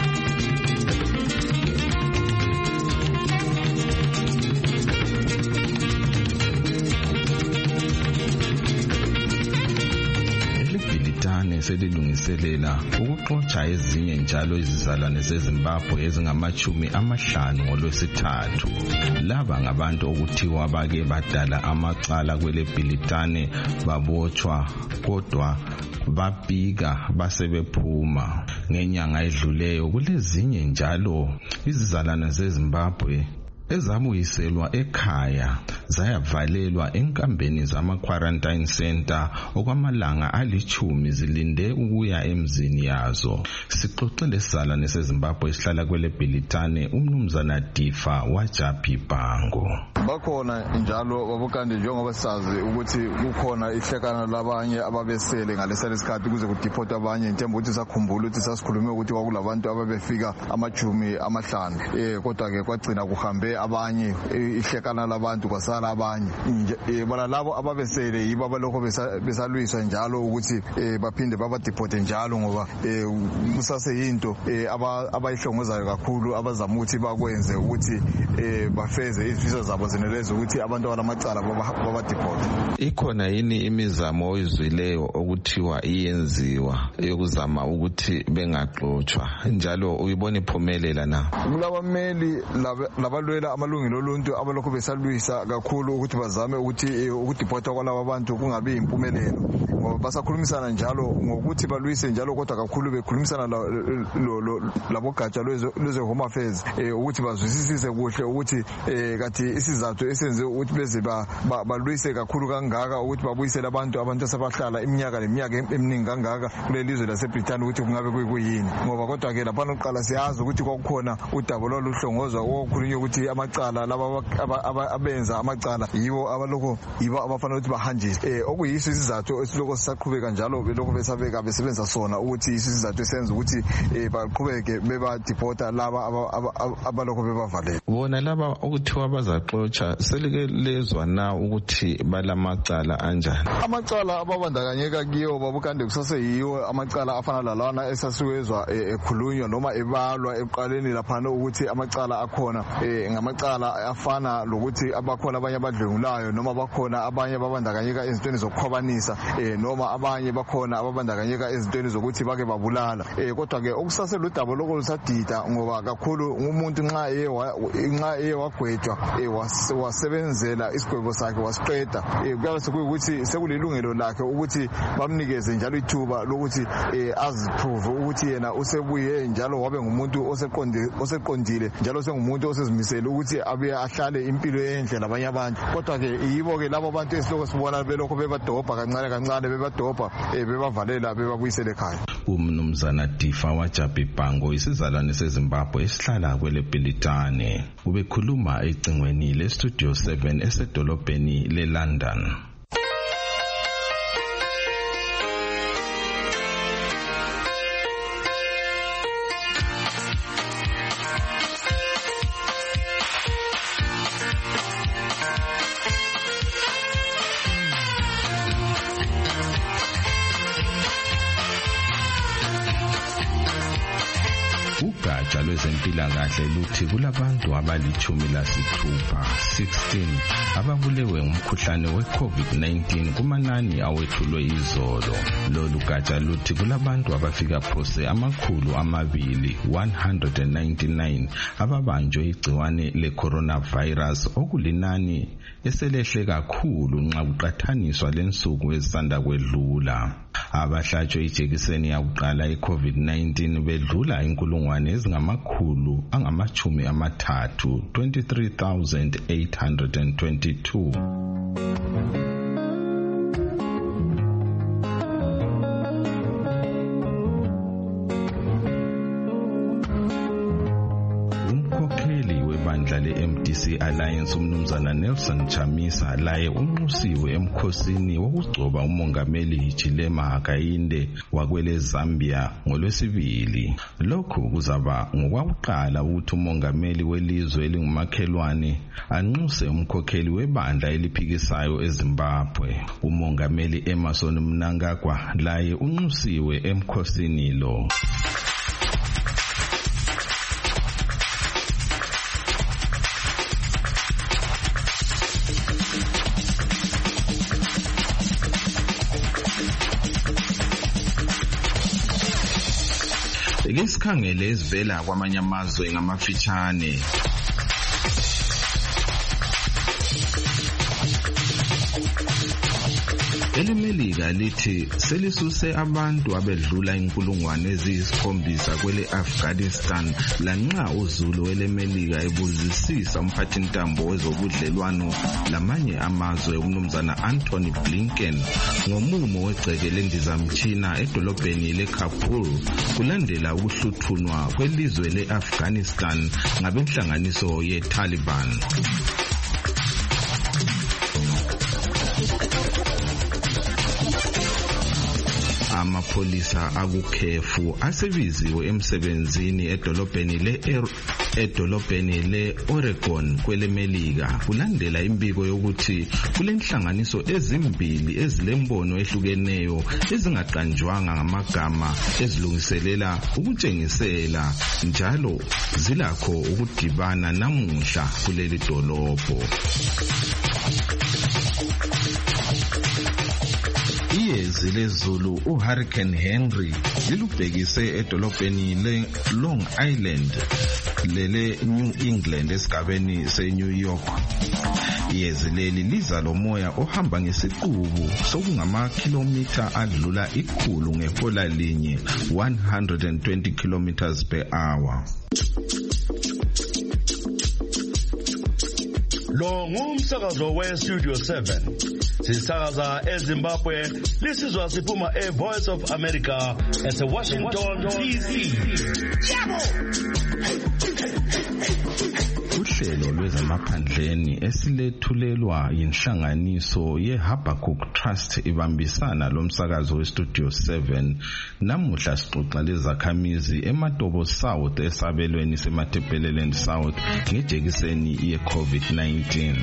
Selilungiselela ukuxotsha ezinye njalo izizalwane zeZimbabwe ezingama-50 ngoLwesithathu. Laba ngabantu okuthiwa bake badala amacala kwele bhilitane babotshwa kodwa babika basebephuma. Ngenyanga edluleyo kulezinye njalo izizalwane zeZimbabwe ezabuyiselwa ekhaya zayavalelwa enkambeni zama-quarantine center okwamalanga 10 zilinde ukuya emzini yazo. Sixoxele isizalwane seZimbabwe esihlala kwele bhilitane umnumzana Difa Wajapi Bango. Bakhona njalo babukande njengoba sazi ukuthi kukhona ihlekana labanye ababesele ngalesele isikhathi kuze kudipota abanye intembo ukuthi sakhumbula ukuthi sasikhulume ukuthi kwakulabantu ababefika ama-50 kodwa ke kwagcina kuhambe abanye ihlekana labantu kwasala abanye bona labo ababesele yibo abalokho besalwiswa njalo ukuthi baphinde babadipote njalo ngoba kusaseyinto abayihlongozayo kakhulu abazama ukuthi bakwenze ukuthi bafeze izifiso zabo zenelezo ukuthi abantu abalamacala babadipote. Ikhona yini imizamo oyizwileyo okuthiwa iyenziwa yokuzama ukuthi bengaxotshwa njalo uyibona iphumelela na? Kulabameli labalwela amalungelo oluntu abalokhu besalwisa kakhulu ukuthi bazame ukuthi ukudipota kwalaba bantu kungabi impumelelo. Basakhulumisana njalo ngokuthi balwise njalo kodwa kakhulu bekhulumisana labogatsha lweze Home Affairs ukuthi bazwisisise kuhle ukuthi kathi isizathu esenze ukuthi beze balwise kakhulu kangaka ukuthi babuyisele abantu asebahlala iminyaka leminyaka eminingi kangaka kuleli lizwe laseBrithani ukuthi kungabe kuyini ngoba kodwa ke lapha oqala siyazi ukuthi kwakukhona udaba loluhlongozwa okukhulunywa ukuthi amacala laba abenza amacala yibo abafanele ukuthi bahanjiswe okuyiso isizathu esiloko sisaqhubeka njalo belokho besabeka besebenza sona ukuthi isizathu esenza ukuthi baqhubeke bebadipota laba abalokho bebavalele. Bona laba ukuthiwa bazaxotsha selikelezwa na ukuthi balamacala anjani? Amacala ababandakanyeka kiyo babukande kusaseyiwo amacala afana lalana esasiwezwa ekhulunywa noma ebalwa eqaleni laphana ukuthi amacala akhona ngamacala afana lokuthi abakhona abanye abadlwengulayo noma bakhona abanye babandakanyeka ezintweni zokukhwabanisa noma abanye bakhona ababandakanyeka ezintweni zokuthi bake babulala kodwa ke okusaseludaba lokho lusadida ngoba kakhulu umuntu nxa eye wagwetshwa wasebenzela isigwebo sakhe wasiqeda kuyabe sekuyukuthi sekulilungelo lakhe ukuthi bamnikeze njalo ithuba lokuthi aziprove ukuthi yena usebuye njalo wabe ngumuntu oseqondile njalo sengumuntu osezimisele ukuthi abuye ahlale impilo enhle labanye abantu kodwa-ke yibo-ke labo bantu esiloko sibona belokhu bebadobha kancane kancane bebadobha bebavalela bebabuyisele ekhaya. Umnumzana Difa Wajabi Bhango isizalwane seZimbabwe esihlala kwele Bhilitane ubekhuluma ecingweni leStudio 7 esedolobheni leLondon. Ugatsha lwezempilakahle luthi kulabantu abali-16 ababulewe ngumkhuhlane we-COVID-19 kumanani awethulwe izolo. Lolu gatsha luthi kulabantu abafika phose 299 ababanjwe igciwane le-coronavirus okulinani eselehle kakhulu nxa kuqathaniswa lensuku ezisanda kwedlula. Abahlatshwe ijekiseni yakuqala i-COVID-19 bedlula 23,822. le-MDC Alliance umnumzana Nelson Chamisa laye unqusiwe emkhosini wokugcoba umongameli Hichilema Hakainde wakwele Zambia ngolwesibili. Lokhu kuzaba ngokwakuqala ukuthi umongameli welizwe elingumakhelwane anxuse umkhokheli webandla eliphikisayo eZimbabwe. Umongameli Emmerson Mnangagwa laye unqusiwe emkhosini lo. Ngesikhangele ezivela kwamanye amazwe ngamafitshane. EleMelika lithi selisuse abantu abedlula 7,000 kwele Afghanistan lanxa uZulu eleMelika ebuzisisa umphathintambo wezobudlelwano lamanye amazwe umnumzana Anthony Blinken ngomumo wegceke lendizamtshina edolobheni leKabul kulandela ukuhluthunwa kwelizwe leAfghanistan ngabenhlanganiso yeTaliban. Amapolisa akukhefu asebiziwe emsebenzini edolobheni le-Oregon kweleMelika kulandela imbiko yokuthi kulenhlanganiso ezimbili ezilembono ehlukeneyo ezingaqanjwanga ngamagama ezilungiselela ukutshengisela njalo zilakho ukudibana namuhla kuleli dolobho. Iyezi lezulu uHurricane Henry lilubhekise edolobheni le-Long Island lele-New England esigabeni se-New York. Iyezi leli liza lomoya ohamba ngesiqubu sokungama-kilometer adlula 100 ngehola linye 120 kilometers per hour. Lo ngumsakazo we-Studio 7. Sisakaza eZimbabwe, lisizwa siphuma e-Voice of America ese-Washington DC. Uhlelo lwezemaphandleni esilethulelwa yinhlanganiso ye-Habakkuk Trust ibambisana lomsakazo we-Studio 7 namuhla sixoxa lezakhamizi eMatobo South esabelweni seMatabeleland South ngejekiseni ye-COVID-19.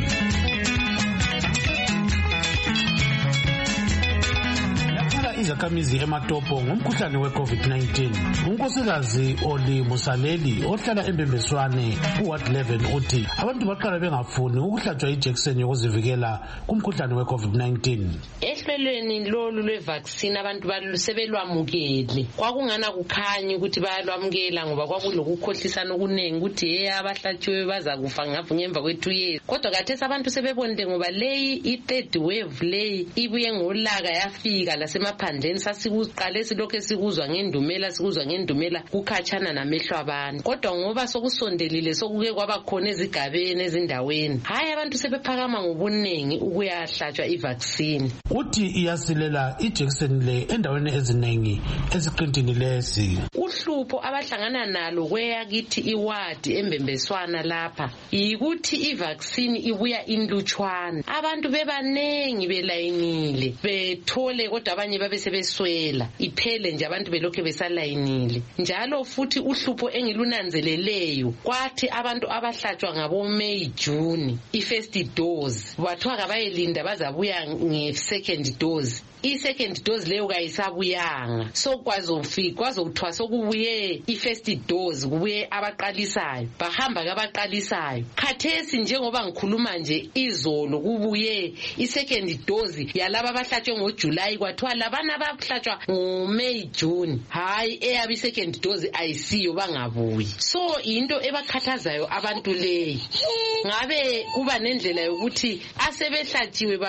Izakhamizi eMatopo ngomkhuhlane we-COVID-19. Unkosikazi Oli Musaleli ohlala eMbembeswane uWard 11 uthi abantu baqala bengafuni ukuhlatshwa ijekiseni yokuzivikela kumkhuhlane we-COVID-19. Ehlelweni lolu lwe-vaccine abantu sebelwamukele. Kwakungana kukhanya ukuthi bayalwamukela ngoba kwakulokukhohlisana okuningi ukuthi abahlatshiwe bazakufa ngemva kwe2 years. Kodwa khathesi abantu sebebonde ngoba leyi i-third wave leyi ibuye ngolaka yafika lasemaphandleni emaphandleni sasikuqale silokho sikuzwa ngendumela kukhatshana namehlo abantu, kodwa ngoba sokusondelile sokuke kwaba khona ezigabeni ezindaweni, hayi abantu sebephakama ngobuningi ukuyahlatshwa ivaccine. Uthi iyasilela ijekiseni le endaweni eziningi esiqintini lesi. Uhlupho abahlangana nalo kweyakithi iwadi embembeswana lapha yikuthi ivaccine ibuya inlutshwana, abantu bebanengi belayinile bethole, kodwa abanye babe sebeswela iphele nje abantu belokhe besalayinile. Njalo futhi uhlupho engilunanzeleleyo kwathi abantu abahlatshwa ngabo May June i-first dose bathiwa kabayelinda bazabuya nge-second dose. I-second dose leyo kayisabuyanga, so kwazokuthiwa sokubuye i-first dose kubuye abaqalisayo, bahamba kabaqalisayo. Khathesi njengoba ngikhuluma nje izolo kubuye i-second dose yalaba abahlatshwe ngoJuly, kwathiwa labana abahlatshwa ngoMay June hayi eyabo i-second dose ayisiyo bangabuyi. So into ebakhathazayo abantu leyi ngabe kuba nendlela yokuthi asebehlatshiwe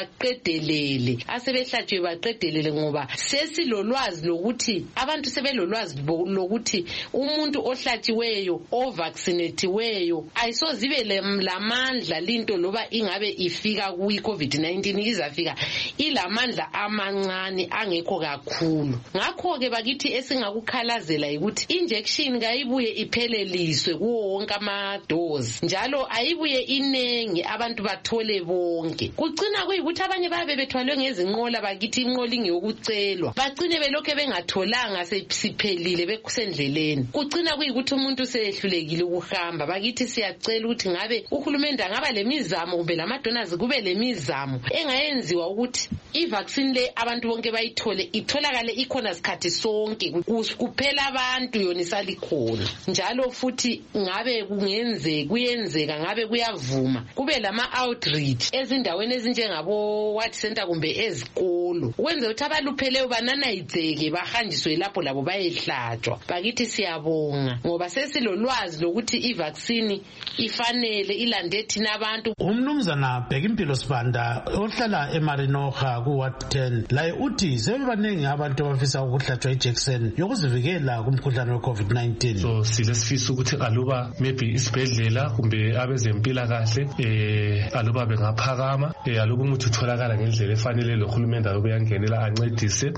baqedelele ngoba sesilolwazi lokuthi abantu sebelolwazi lokuthi umuntu ohlatshiweyo ovaccinatiweyo ayisozibe lamandla linto loba ingabe ifika kuyi-COVID-19 izafika ilamandla amancane angekho kakhulu. Ngakho-ke bakithi esingakukhalazela yikuthi injection kayibuye ipheleliswe kuwo wonke amadozi, njalo ayibuye inengi abantu bathole bonke. Kucina kuyikuthi abanye babe bethwalwe ngezinqola bakithi inqola ingeyokucelwa, bagcine belokhe bengatholanga siphelile bekusendleleni. Kucina kuyikuthi umuntu sehlulekile ukuhamba. Bakithi siyacela ukuthi ngabe uhulumende angaba lemizamo kumbe lamadonors kube lemizamo engayenziwa ukuthi i-vaccine le abantu bonke bayithole, itholakale ikhona sikhathi sonke kuphela abantu yona isalikhona. Njalo futhi ngabe kuyenzeka ngabe kuyavuma kube lama-outreach ezindaweni ezinjengabo Ward Center kumbe ezikolo ukwenza ukuthi abalupheleyo bananayidzeke bahanjiswe lapho labo bayehlatshwa. Bakithi siyabonga ngoba sesilolwazi lokuthi i-vaccine ifanele ilande thina abantu. Umnumzana Bhekimpilo Sibanda ohlala eMarinoha ku-Ward 10 laye uthi sebebaningi abantu abafisa ukuhlatshwa ijekiseni yokuzivikela kumkhuhlane we-COVID-19. So silesifiso ukuthi aluba maybe isibhedlela kumbe abezempilakahle aluba bengaphakama aluba umuthi utholakala ngendlela efanele lohulumende aluba yangenela ancedise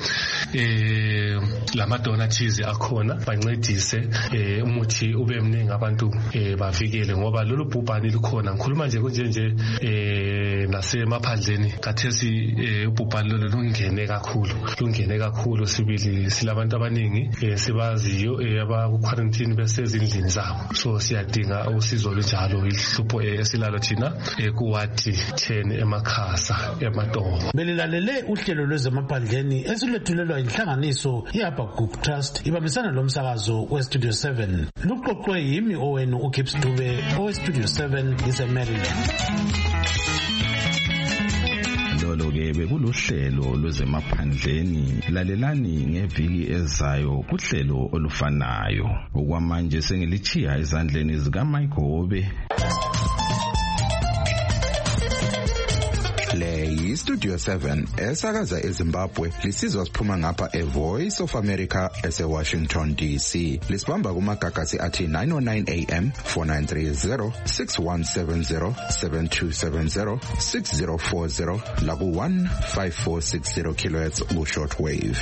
lama-donors akhona bancedise umuthi ube mningi abantu bavikele ngoba lolu bhubhane likhona. Ngikhuluma nje kunjenje nasemaphandleni khathesi ubhubhane lolu lungene kakhulu sibili silabantu abaningi sibaziyo abaku-quarantine besezindlini zabo, so siyadinga usizo lunjalo ihlupho esilalo thina kuwadi 10 emakhasa ematomo. Belilalele uhlelo lwezemaphandleni esilethulelwa inhlanganiso i-Habakkuk Trust ibambisana lomsakazo weStudio 7. Luqoqwe yimi owenu uKips Dube oweStudio 7 iseMaryland. Lolo-ke bekuluhlelo lwezemaphandleni. Lalelani ngeviki ezayo kuhlelo olufanayo. Okwamanje sengilichiya ezandleni zikaMichael. Le yiStudio 7 esakaza eZimbabwe lisizwa siphuma ngapha eVoice of America eseWashington DC. Lisibamba kumagagasi athi 909 AM 4930 6170 7270 6040 laku 15460 kHz ku shortwave.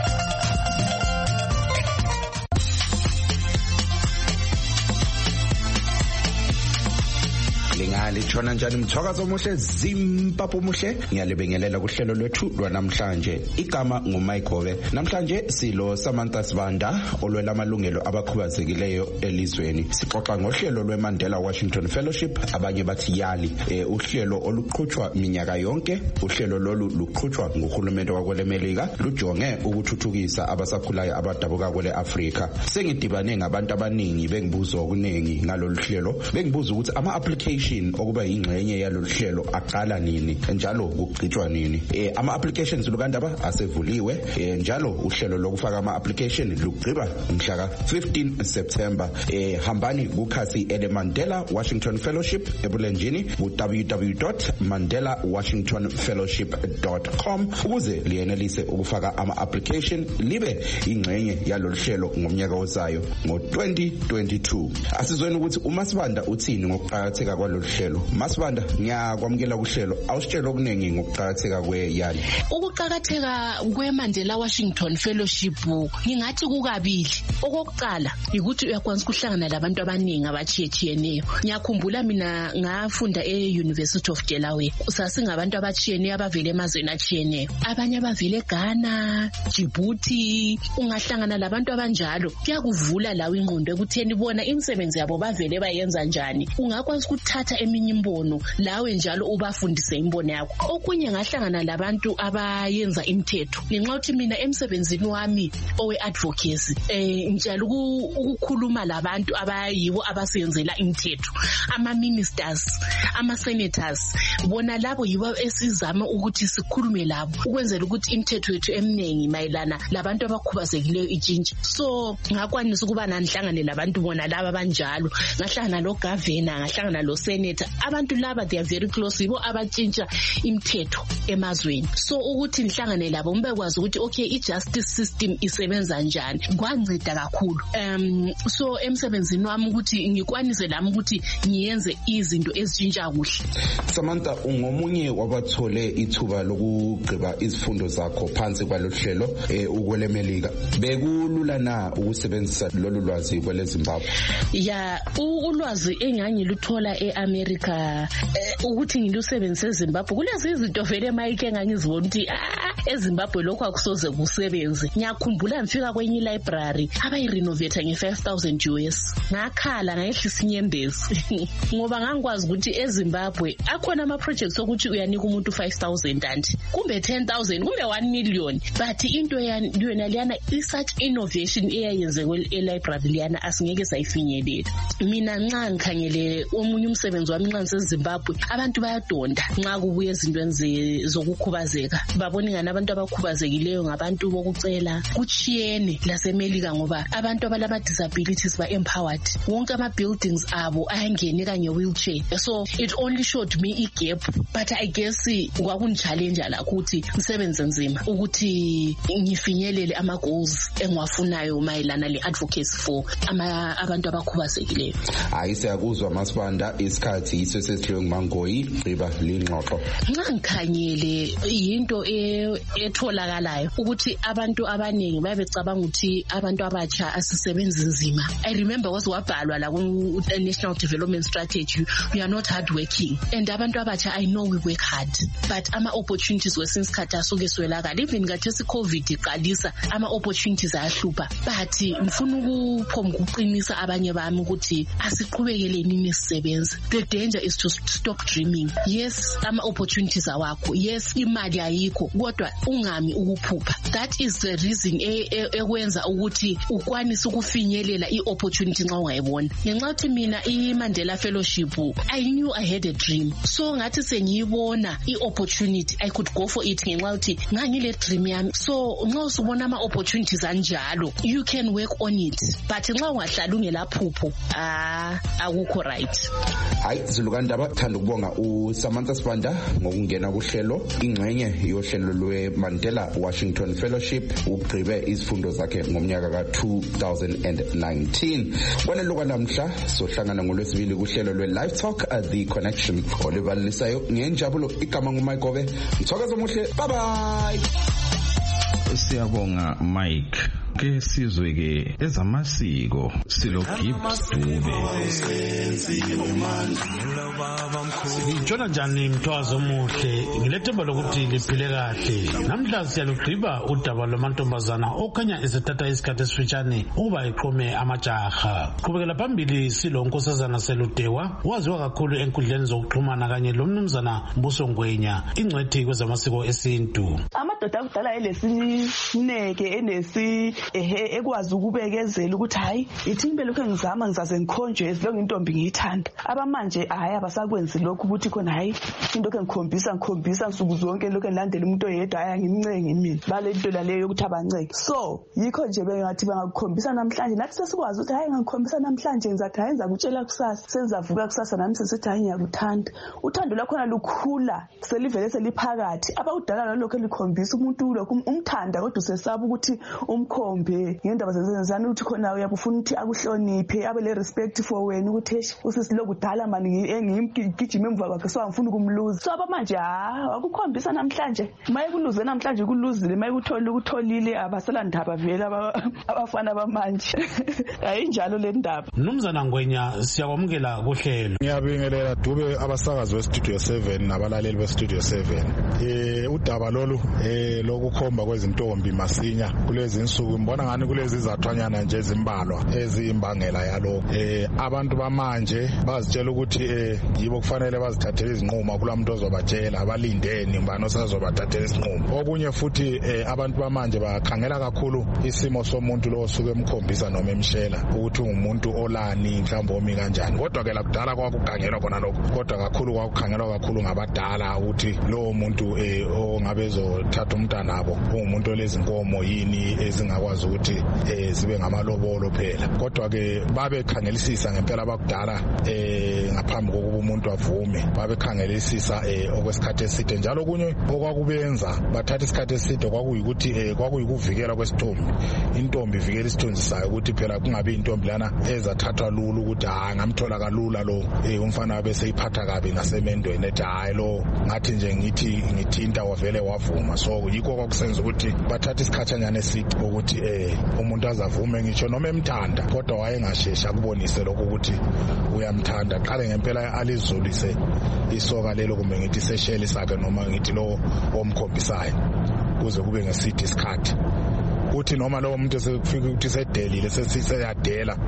Litshona njani mthwakazo omuhle Zimbabwe muhle, ngiyalibengelela kuhlelo lwethu lwanamhlanje. Igama nguMichael. Namhlanje silo Samantha Sibanda olwela amalungelo abakhubazekileyo elizweni. Sixoxa ngohlelo lweMandela Washington Fellowship, abanye bathi YALI, uhlelo oluqhutshwa minyaka yonke. Uhlelo lolu luqhutshwa nguhulumende wakwelemelika, lujonge ukuthuthukisa abasakhulayo abadabuka kwele Afrika. Sengidibane ngabantu abaningi bengibuza okuningi ngalolu hlelo. Bengibuza ukuthi ama-application application okuba ingxenye yalolu hlelo aqala nini njalo kugcitshwa nini. Ama-applications lukandaba asevuliwe njalo uhlelo lokufaka ama-application lugqiba mhla ka 15 September. Hambani kukhasi ele Mandela Washington Fellowship ebulenjini www.mandelawashingtonfellowship.com ukuze liyenelise ukufaka ama-application libe ingxenye yalolu hlelo ngomnyaka ozayo ngo-2022. Asizweni ukuthi uMasibanda uthini ngokuqhakatheka kwalolu hlelo. Masibanda, ngiyakwamukela kuhlelo. Awusitshela okuningi ngokuqhakatheka kweyali. Ukuqhakatheka kweMandela Washington Fellowship ngingathi kukabili. Okokuqala ukuthi uyakwazi ukuhlangana labantu abaningi abachiyeneyo. Ngiyakhumbula mina ngafunda e-University of Delaware. Sasingabantu abachiyeneyo abavele emazweni achiyeneyo. Abanye abavele eGhana, Djibouti. Ungahlangana labantu abanjalo kuyakuvula lawe ingqondo ekutheni bona imisebenzi yabo bavele bayenza njani. Ungakwazi ukuthatha eminye imbono lawe njalo ubafundise imbono yakho. Okunye ngahlangana labantu abayenza imithetho. Ngenxa ukuthi mina emsebenzini wami owe-advocacy njalo ukukhuluma labantu abayibo abasenzela imithetho, ama-ministers, ama-senators, bona labo yibo esizama ukuthi sikhulume labo ukwenzela ukuthi imithetho yethu eminingi mayelana labantu abakhubazekileyo itshintshe. So ngakwanisa ukuba nangihlangane labantu bona laba abanjalo, ngahlangana lo governor, ngahlangana lo senator. Abantu laba they are very close, yibo abatshintsha imithetho emazweni. So ukuthi ngihlangane labo ngibekwazi ukuthi okay i-justice system isebenza njani kwanceda kakhulu. So emsebenzini wami ukuthi ngikwanise lami ukuthi ngiyenze izinto ezitshintsha kuhle. Samantha, ungomunye wabathole ithuba lokugqiba izifundo zakho phansi kwalo hlelo ukwelemelika. Bekulula na ukusebenzisa lolu lwazi kweleZimbabwe? Ya, ulwazi engangiluthola eAmerica ukuthi ngilusebenzise eZimbabwe kulezi izinto vele mayike engangizibona ukuthi eZimbabwe lokho akusoze kusebenze. Ngiyakhumbula ngifika kwenye library abayirenovate nge$5,000 US. Ngakhala ngayehlisa inyembezi ngoba ngangikwazi ukuthi eZimbabwe akhona ama-projects ukuthi uyanika umuntu 5,000 and kumbe 10,000 kumbe 1 million, but into yona liyana such innovation eyayenzekwe e-library liyana asingeke sayifinyelela. Mina nxa ngikhangele omunye umsebenzi wami nxa ngiseZimbabwe abantu bayadonda nxa kubuye ezintweni zokukhubazeka. Babona ingane abantu abakhubazekileyo ngabantu bokucela kuchiyene laseMelika ngoba abantu abalama disabilities ba empowered. Wonke ama buildings abo ayangeneka nge-wheelchair. So it only showed me a gap, but I guess kwakunchallenge la ukuthi ngisebenze nzima ukuthi ngifinyelele ama goals engiwafunayo mayelana le-advocacy for abantu abakhubazekileyo. Hayi, siyakuzwa Masibanda, isikhathi yiso sesidliwe nguMangoyi. Gqiba lingxoxo. Nxa ngikhangele into etholakalayo ukuthi abantu abaningi babecabanga ukuthi abantu abatsha asisebenzi nzima. I remember wabhalwa la ku-National Development Strategy, we are not hard working, and abantu abatsha I know we work hard, but ama-opportunities kwesinye isikhathi asuke swelakala. Even kathesi COVID iqalisa ama-opportunities ayahlupha, but ngifuna ukuphomba ukuqinisa abanye bami ukuthi asiqhubekeleni nesisebenza. The danger is to stop dreaming. Yes, ama-opportunities awakho, yes imali ayikho, kodwa ungami ukuphupha. That is the reason ekwenza ukuthi ukwanise ukufinyelela i-opportunity nxa ungayibona. Ngenxa ukuthi mina i-Mandela Fellowship I knew I had a dream, so ngathi sengiyibona i-opportunity I could go for it ngenxa ukuthi ngangile dream yami. So nxa usubona ama-opportunities anjalo you can work on it, but nxa ungahlala ungelaphupho akukho right. Hayi, Zulukandaba, thanda ukubonga uSamantha Sibanda ngokungena kuhlelo ingxenye yohlelo lwe-Mandela Washington Fellowship. Ugqibe izifundo zakhe ngomnyaka ka-2019. Kwalelo namhla sohlangana ngolwesibili kuhlelo lwe-Live Talk at the Connection olubalisayo ngenjabulo. Igama nguMayigobe. Mthokozo omuhle. Bye bye. Siyabonga Mike. Ke sizwe ke ezamasiko silo Gibbs Dube. Ngitshona njani Mthwazo omuhle, ngilethemba lokuthi liphile kahle. Namhla siyalugqiba udaba lwamantombazana okhanya esethatha isikhathi esifitshane ukuba eqome amajaha. Qhubekela phambili silo Nkosazana Seludewa, waziwa kakhulu enkundleni zokuxhumana kanye lomnumzana Mbuso Ngwenya, ingcwethi kwezamasiko esintu. Amadoda akudala elesineke ekwazi ukubekezela ukuthi hayi ithi ngibelokho ngizama ngizaze ngikhonjwe ezilonge intombi ngiyithanda. Abamanje hayi abasakwenzi lokhu ukuthi khona hayi into ke ngikhombisa nsuku zonke lokho engilandela umuntu oyedwa hayi ngimncenge mina bale into leyo yokuthi abanceke. So yikho nje bengathi bangakukhombisa namhlanje nathi sesikwazi ukuthi hayi ngikhombisa namhlanje ngizathi hayi ngizakutshela kusasa senzavuka kusasa nami sesithi hayi ngiyakuthanda. Uthando lwakhona lukhula selivele seliphakathi abawudala lokho elikhombisa umuntu lokho umthanda kodwa usesaba ukuthi umkhombe ngendaba zenzani ukuthi khona uyabufuna ukuthi akuhloniphe abe le respect for wena ukuthi usisiloku dala mani engimgijima emva kwakhe so angifuni ukumluza. So abamanje akukhombisa namhlanje maye kuluze namhlanje kuluzile maye ukutholile abasela ndaba vela abafana bamanje ayinjalo le ndaba. Mnumzana Ngwenya siyakwamukela kuhlelo. Ngiyabingelela Dube abasakazi weStudio 7 nabalaleli beStudio 7. Udaba lolu lokukhomba kwezintombi masinya kulezi insuku ngibona ngani kulezi izathwanyana nje ezimbalwa ezimbangela yalo. Abantu bamanje bazitshela ukuthi yibo kufanele bazithathele izinqumo kulamuntu ozobatshela abalindeni ngibani osazobathathela izinqumo. Okunye futhi abantu bamanje bakhangela kakhulu isimo somuntu lo osuke emkhombisa noma emshela ukuthi ungumuntu olani mhlawumbe omi kanjani. Kodwa ke lakudala kwakukhangelwa khona lokho kodwa kakhulu kwakukhangelwa kakhulu ngabadala ukuthi lowo muntu ongabe ezothatha umntana nabo ungumuntu olezinkomo yini ezingakwazi ukuthi zibe ngamalobolo phela. Kodwa ke babekhangelisisa ngempela abakudala ngaphambi kokuba umuntu avume babekhangelisisa okwesikhathi eside njalo kunye okwakubenza bathatha isikhathi eside kwakuyikuthi kwakuyikuvikela kwesithombi. Intombi ivikela isithunzi sayo ukuthi phela kungabi intombi lana ezathathwa lula ukuthi ngamthola kalula lo umfana bese iphatha kabi ngasemendweni ethi hayi lo ngathi nje ngithinta wavele wavuma. So yikho kwakusenza ukuthi bathatha isikhathanyana eside ukuthi umuntu azavume ngisho noma emthanda kodwa wayengashesha kubonise lokho ukuthi uyamthanda qale ngempela alizulise isoka lelo kumbe ngithi sesheli sakhe noma ngithi lo omkhombisayo kuze kube ngeside isikhathi uthi noma lo muntu sekufika ukuthi sedelile sesiyadela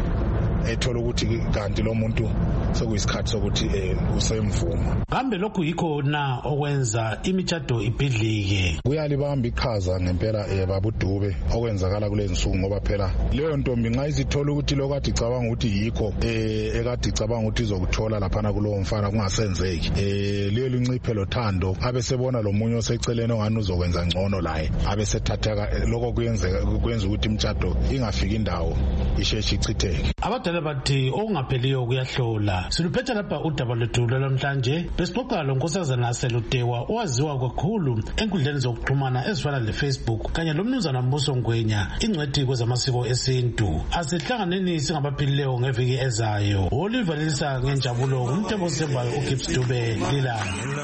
ethola ukuthi kanti lo muntu sekuyisikhathi sokuthi usemvuma. Kambe lokhu yikho na okwenza imitshato ibhidlike. Kuyalibamba iqhaza ngempela babudube okwenzakala kulezi nsuku ngoba phela leyo ntombi nxa izithola ukuthi lokho kade icabanga ukuthi yikho ekade icabanga ukuthi izokuthola laphana kulowo mfana kungasenzeki leyo linciphe lothando abesebona lo munye oseceleni ongani uzokwenza ngcono laye abesethatha lokho kwenza ukuthi imitshato ingafiki indawo isheshe ichitheke. Abadala bathi okungapheliyo kuyahlola. Siluphetha lapha udaba lwethu lwamhlanje besixoxa lonkosazana Selutewa owaziwa kakhulu enkundleni zokuxhumana ezifana leFacebook kanye lomnumzana Mbuso Ngwenya ingcwethi kwezamasiko esintu. Asihlanganeni singabaphilileyo ngeviki ezayo. Oliver Lisa ngenjabulo umthembo sembayo uGibbs Dube lila.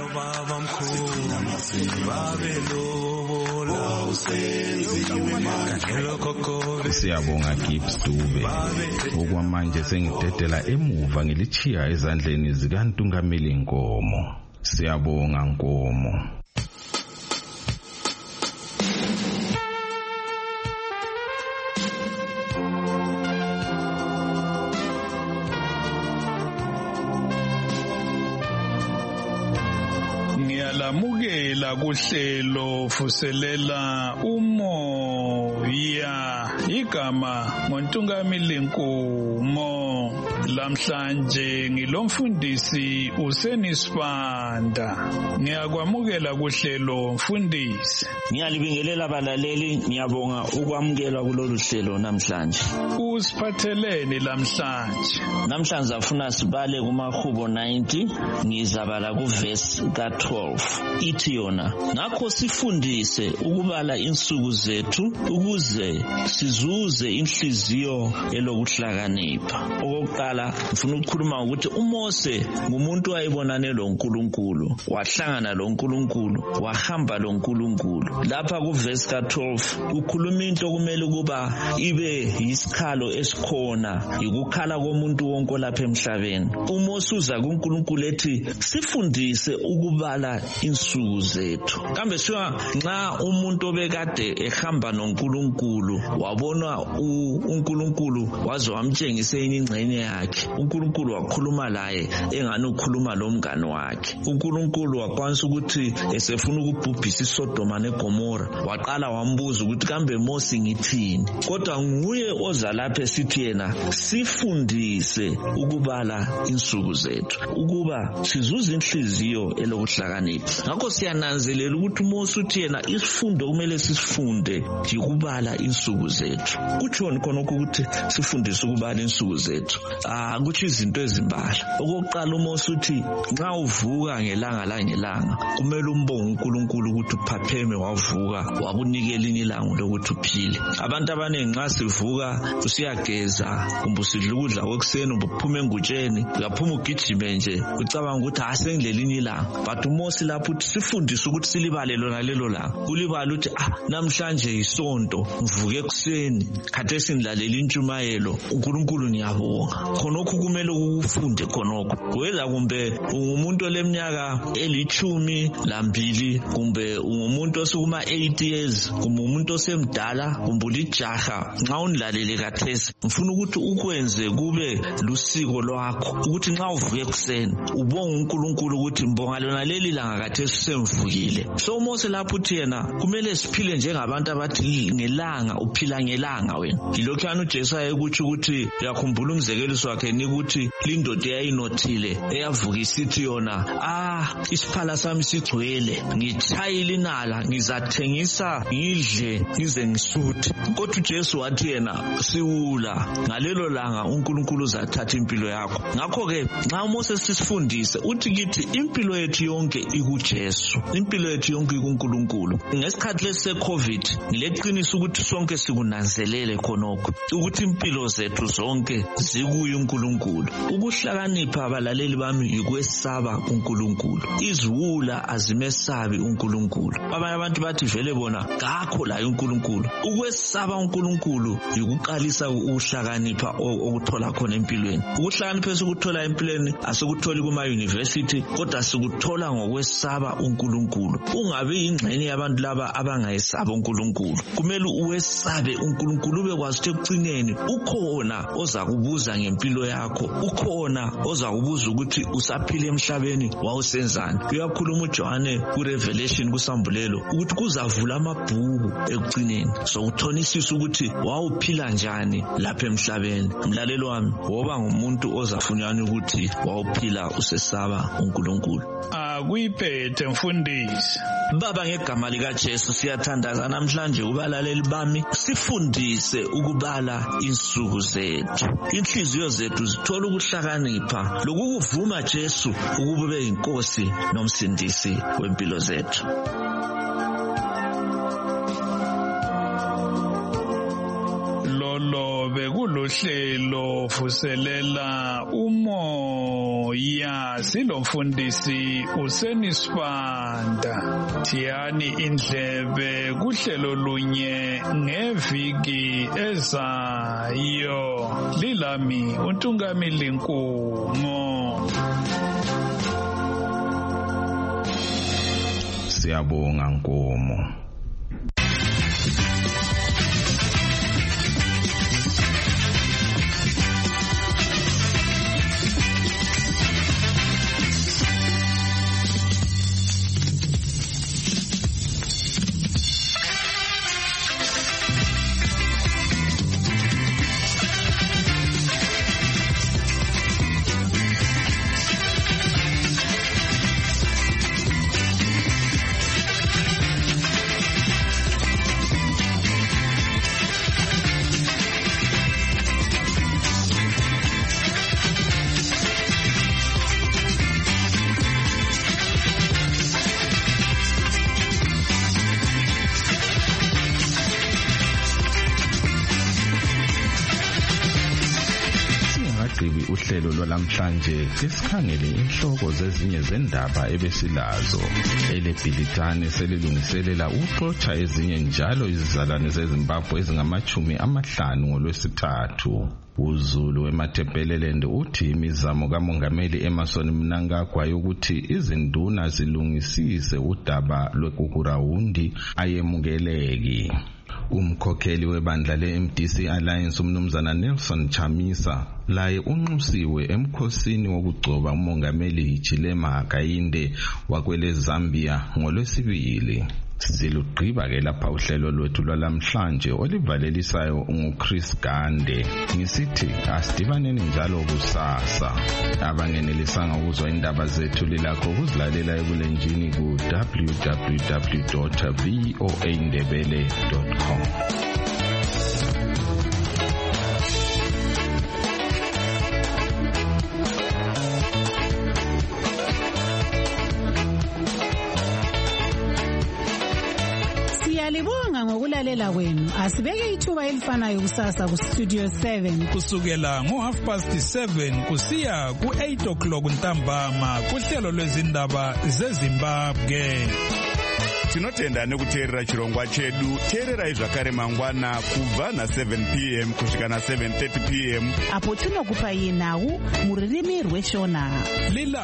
Siyabonga Gibbs Dube. Okwamanje sengidedela emuva ngilichiya ezandleni zikaNtungameli Nkomo. Siyabonga Nkomo. Ngiyalamukela kuhlelo vuselela umoya igama ngoNtungameli Nkomo. Lamhlanje ngilomfundisi uSenisibanda. Ngiyakwamukela kuhlelo mfundisi. Ngiyalibingelela abalaleli, ngiyabonga ukwamukelwa kulolu hlelo namhlanje. Usiphatheleni lamhlanje? Namhlanje afuna sibale kumahubo 90 ngizabala kuverse ka12. Ithi yona, ngakho sifundise ukubala insuku zethu ukuze sizuze inhliziyo elokuhlakanipha. Okokuqala ngifuna ukukhuluma ukuthi uMose ngumuntu wayebonane loNkulunkulu, wahlangana loNkulunkulu, wahamba loNkulunkulu. Lapha kuverse ka12 ukhuluma into kumele kuba ibe yisikhalo esikhona, ikukhala komuntu wonke lapha emhlabeni. uMose uza kuNkulunkulu ethi sifundise ukubala insuku zethu. Kambe nxa umuntu obekade ehamba noNkulunkulu wabona uNkulunkulu waze wamtshengisa ingxenye yakhe wakhe. uNkulunkulu wakhuluma laye engani ukhuluma lomngane wakhe. uNkulunkulu wakwanisa ukuthi esefuna ukubhubhisa iSodoma neGomora waqala wambuza ukuthi kambe Mose ngithini. Kodwa nguye oza lapha esithi yena sifundise ukubala insuku zethu ukuba sizuze inhliziyo elokuhlakanipha. Ngakho siyananzelela ukuthi Mose uthi yena isifundo kumele sisifunde ukubala insuku zethu. Kutshoni khonokho ukuthi sifundise ukubala insuku zethu? Kuthi izinto ezimbalwa. Okokuqala uMose uthi nxa uvuka ngelanga langelanga kumele umbonge uNkulunkulu ukuthi uphapheme wavuka wakunika elinye ilanga lokuthi uphile. Abantu abaningi nxa sivuka usiyageza kumbe usidla ukudla kwekuseni uphuma engutsheni uyaphuma ugijime nje ucabanga ukuthi asengilelinye ilanga. But uMose lapho uthi sifundise ukuthi silibale lona lelo langa. Ulibale uthi namhlanje isonto ngivuke ekuseni khathesi ngilalela intshumayelo uNkulunkulu ngiyabonga. Khonokho kumele ukufunde khonokho. Whether kumbe ungumuntu oleminyaka 12 kumbe ungumuntu osukuma 8 years kumbe umuntu osemdala kumbe ulijaha, nxa unilalele kathesi ngifuna ukuthi ukwenze kube lusiko lwakho ukuthi nxa uvuke ekuseni ubonga uNkulunkulu ukuthi mbonga lona leli langa kathesi semvukile. So Mose lapho uthi yena kumele siphile njengabantu abathi ngelanga uphila ngelanga wena. Yilokho yana uJesu ayekuthi ukuthi uyakhumbula umzekeliso wakhe ukuthi lindoda eyayinothile eyavuka isithi yona isiphala sami sigcwele ngithayile inala ngizathengisa ngidle ngize ngisuthe. Kodwa uJesu wathi yena siwula ngalelo langa uNkulunkulu uzathatha impilo yakho. Ngakho ke nxa Mose sisifundise uthi kithi impilo yethu yonke ikuJesu, impilo yethu yonke ikuNkulunkulu. Ngesikhathi lesi seCovid ngileqiniso ukuthi sonke sikunanzelele khonokho ukuthi impilo zethu zonke zikuye uNkulunkulu. Ukuhlakanipha abalaleli bami yikwesaba uNkulunkulu. Iziwula azimesabi uNkulunkulu. Abanye abantu bathi vele bona ngakho la uNkulunkulu. Ukwesaba uNkulunkulu yikuqalisa ukuhlakanipha okuthola khona empilweni. Ukuhlakanipha esikuthola empilweni asikutholi kuma university kodwa sikuthola ngokwesaba uNkulunkulu. Ungabe ingxenye yabantu laba abangayesaba uNkulunkulu. Kumele uwesabe uNkulunkulu ubekwazi ukuthi ekucineni ukhona oza kubuza ngempilo yakho, ukhona oza kubuza ukuthi usaphila emhlabeni wawusenzani. Uyakhuluma uJohane kuRevelation kusambulelo ukuthi kuzavula amabhuku ekucineni so uthonisisa ukuthi wawuphila njani lapha emhlabeni. Mlalelo wami woba ngumuntu ozafunyana ukuthi wawuphila usesaba uNkulunkulu. Akuyiphethe mfundisi. Baba ngegama likaJesu siyathandaza namhlanje ubalaleli bami sifundise ukubala insuku zethu. Inhliziyo zethu zithola ukuhlakanipha lokuvuma Jesu ukube inkosi nomsindisi wempilo zethu. Lolo bekulohlelo vuselela umoya silomfundisi uSenisibanda. Thiyani indlebe kuhlelo lunye ngeviki ezayo. Lilami uNtungamili Nkumo. Siyabonga Nkomo. Uhlelo lwalamhlanje sisikhangele inhloko zezinye zendaba ebesilazo. Elebhilitane selilungiselela uxoxa ezinye njalo izizalwane zeZimbabwe ezingama-50 ngoLwesithathu. uZulu weMathebeleland uthi imizamo kaMongameli Emmerson Mnangagwa yokuthi izinduna zilungisise udaba lwekukurawundi ayemukeleki. Umkhokheli webandla le-MDC Alliance umnumzana Nelson Chamisa laye unxusiwe emkhosini wokugcoba umongameli Hichilema Hakainde wakwele Zambia ngoLwesibili. Silugqiba ke lapha uhlelo lwethu lwalamhlanje olivalelisayo nguChris Gande. Ngisithi asidibaneni njalo kusasa. Abangenelisanga ukuzwa indaba zethu lilakho ukuzilalela ebulenjini ku www.voaindebele.com. Siyalibonga ngokulalela kwenu. Asibeke ithuba elifanayo kusasa ku Studio 7 kusukela ngo7:30 kusiya ku8 ntambama kuhlelo lwezindaba zeZimbabwe. Tinotenda nekuteerera chirongwa chedu. Teererai zvakare mangwana kubva na7 p.m. kusvika na7:30 p.m. apo tinokupai nhau muririmi rweshona.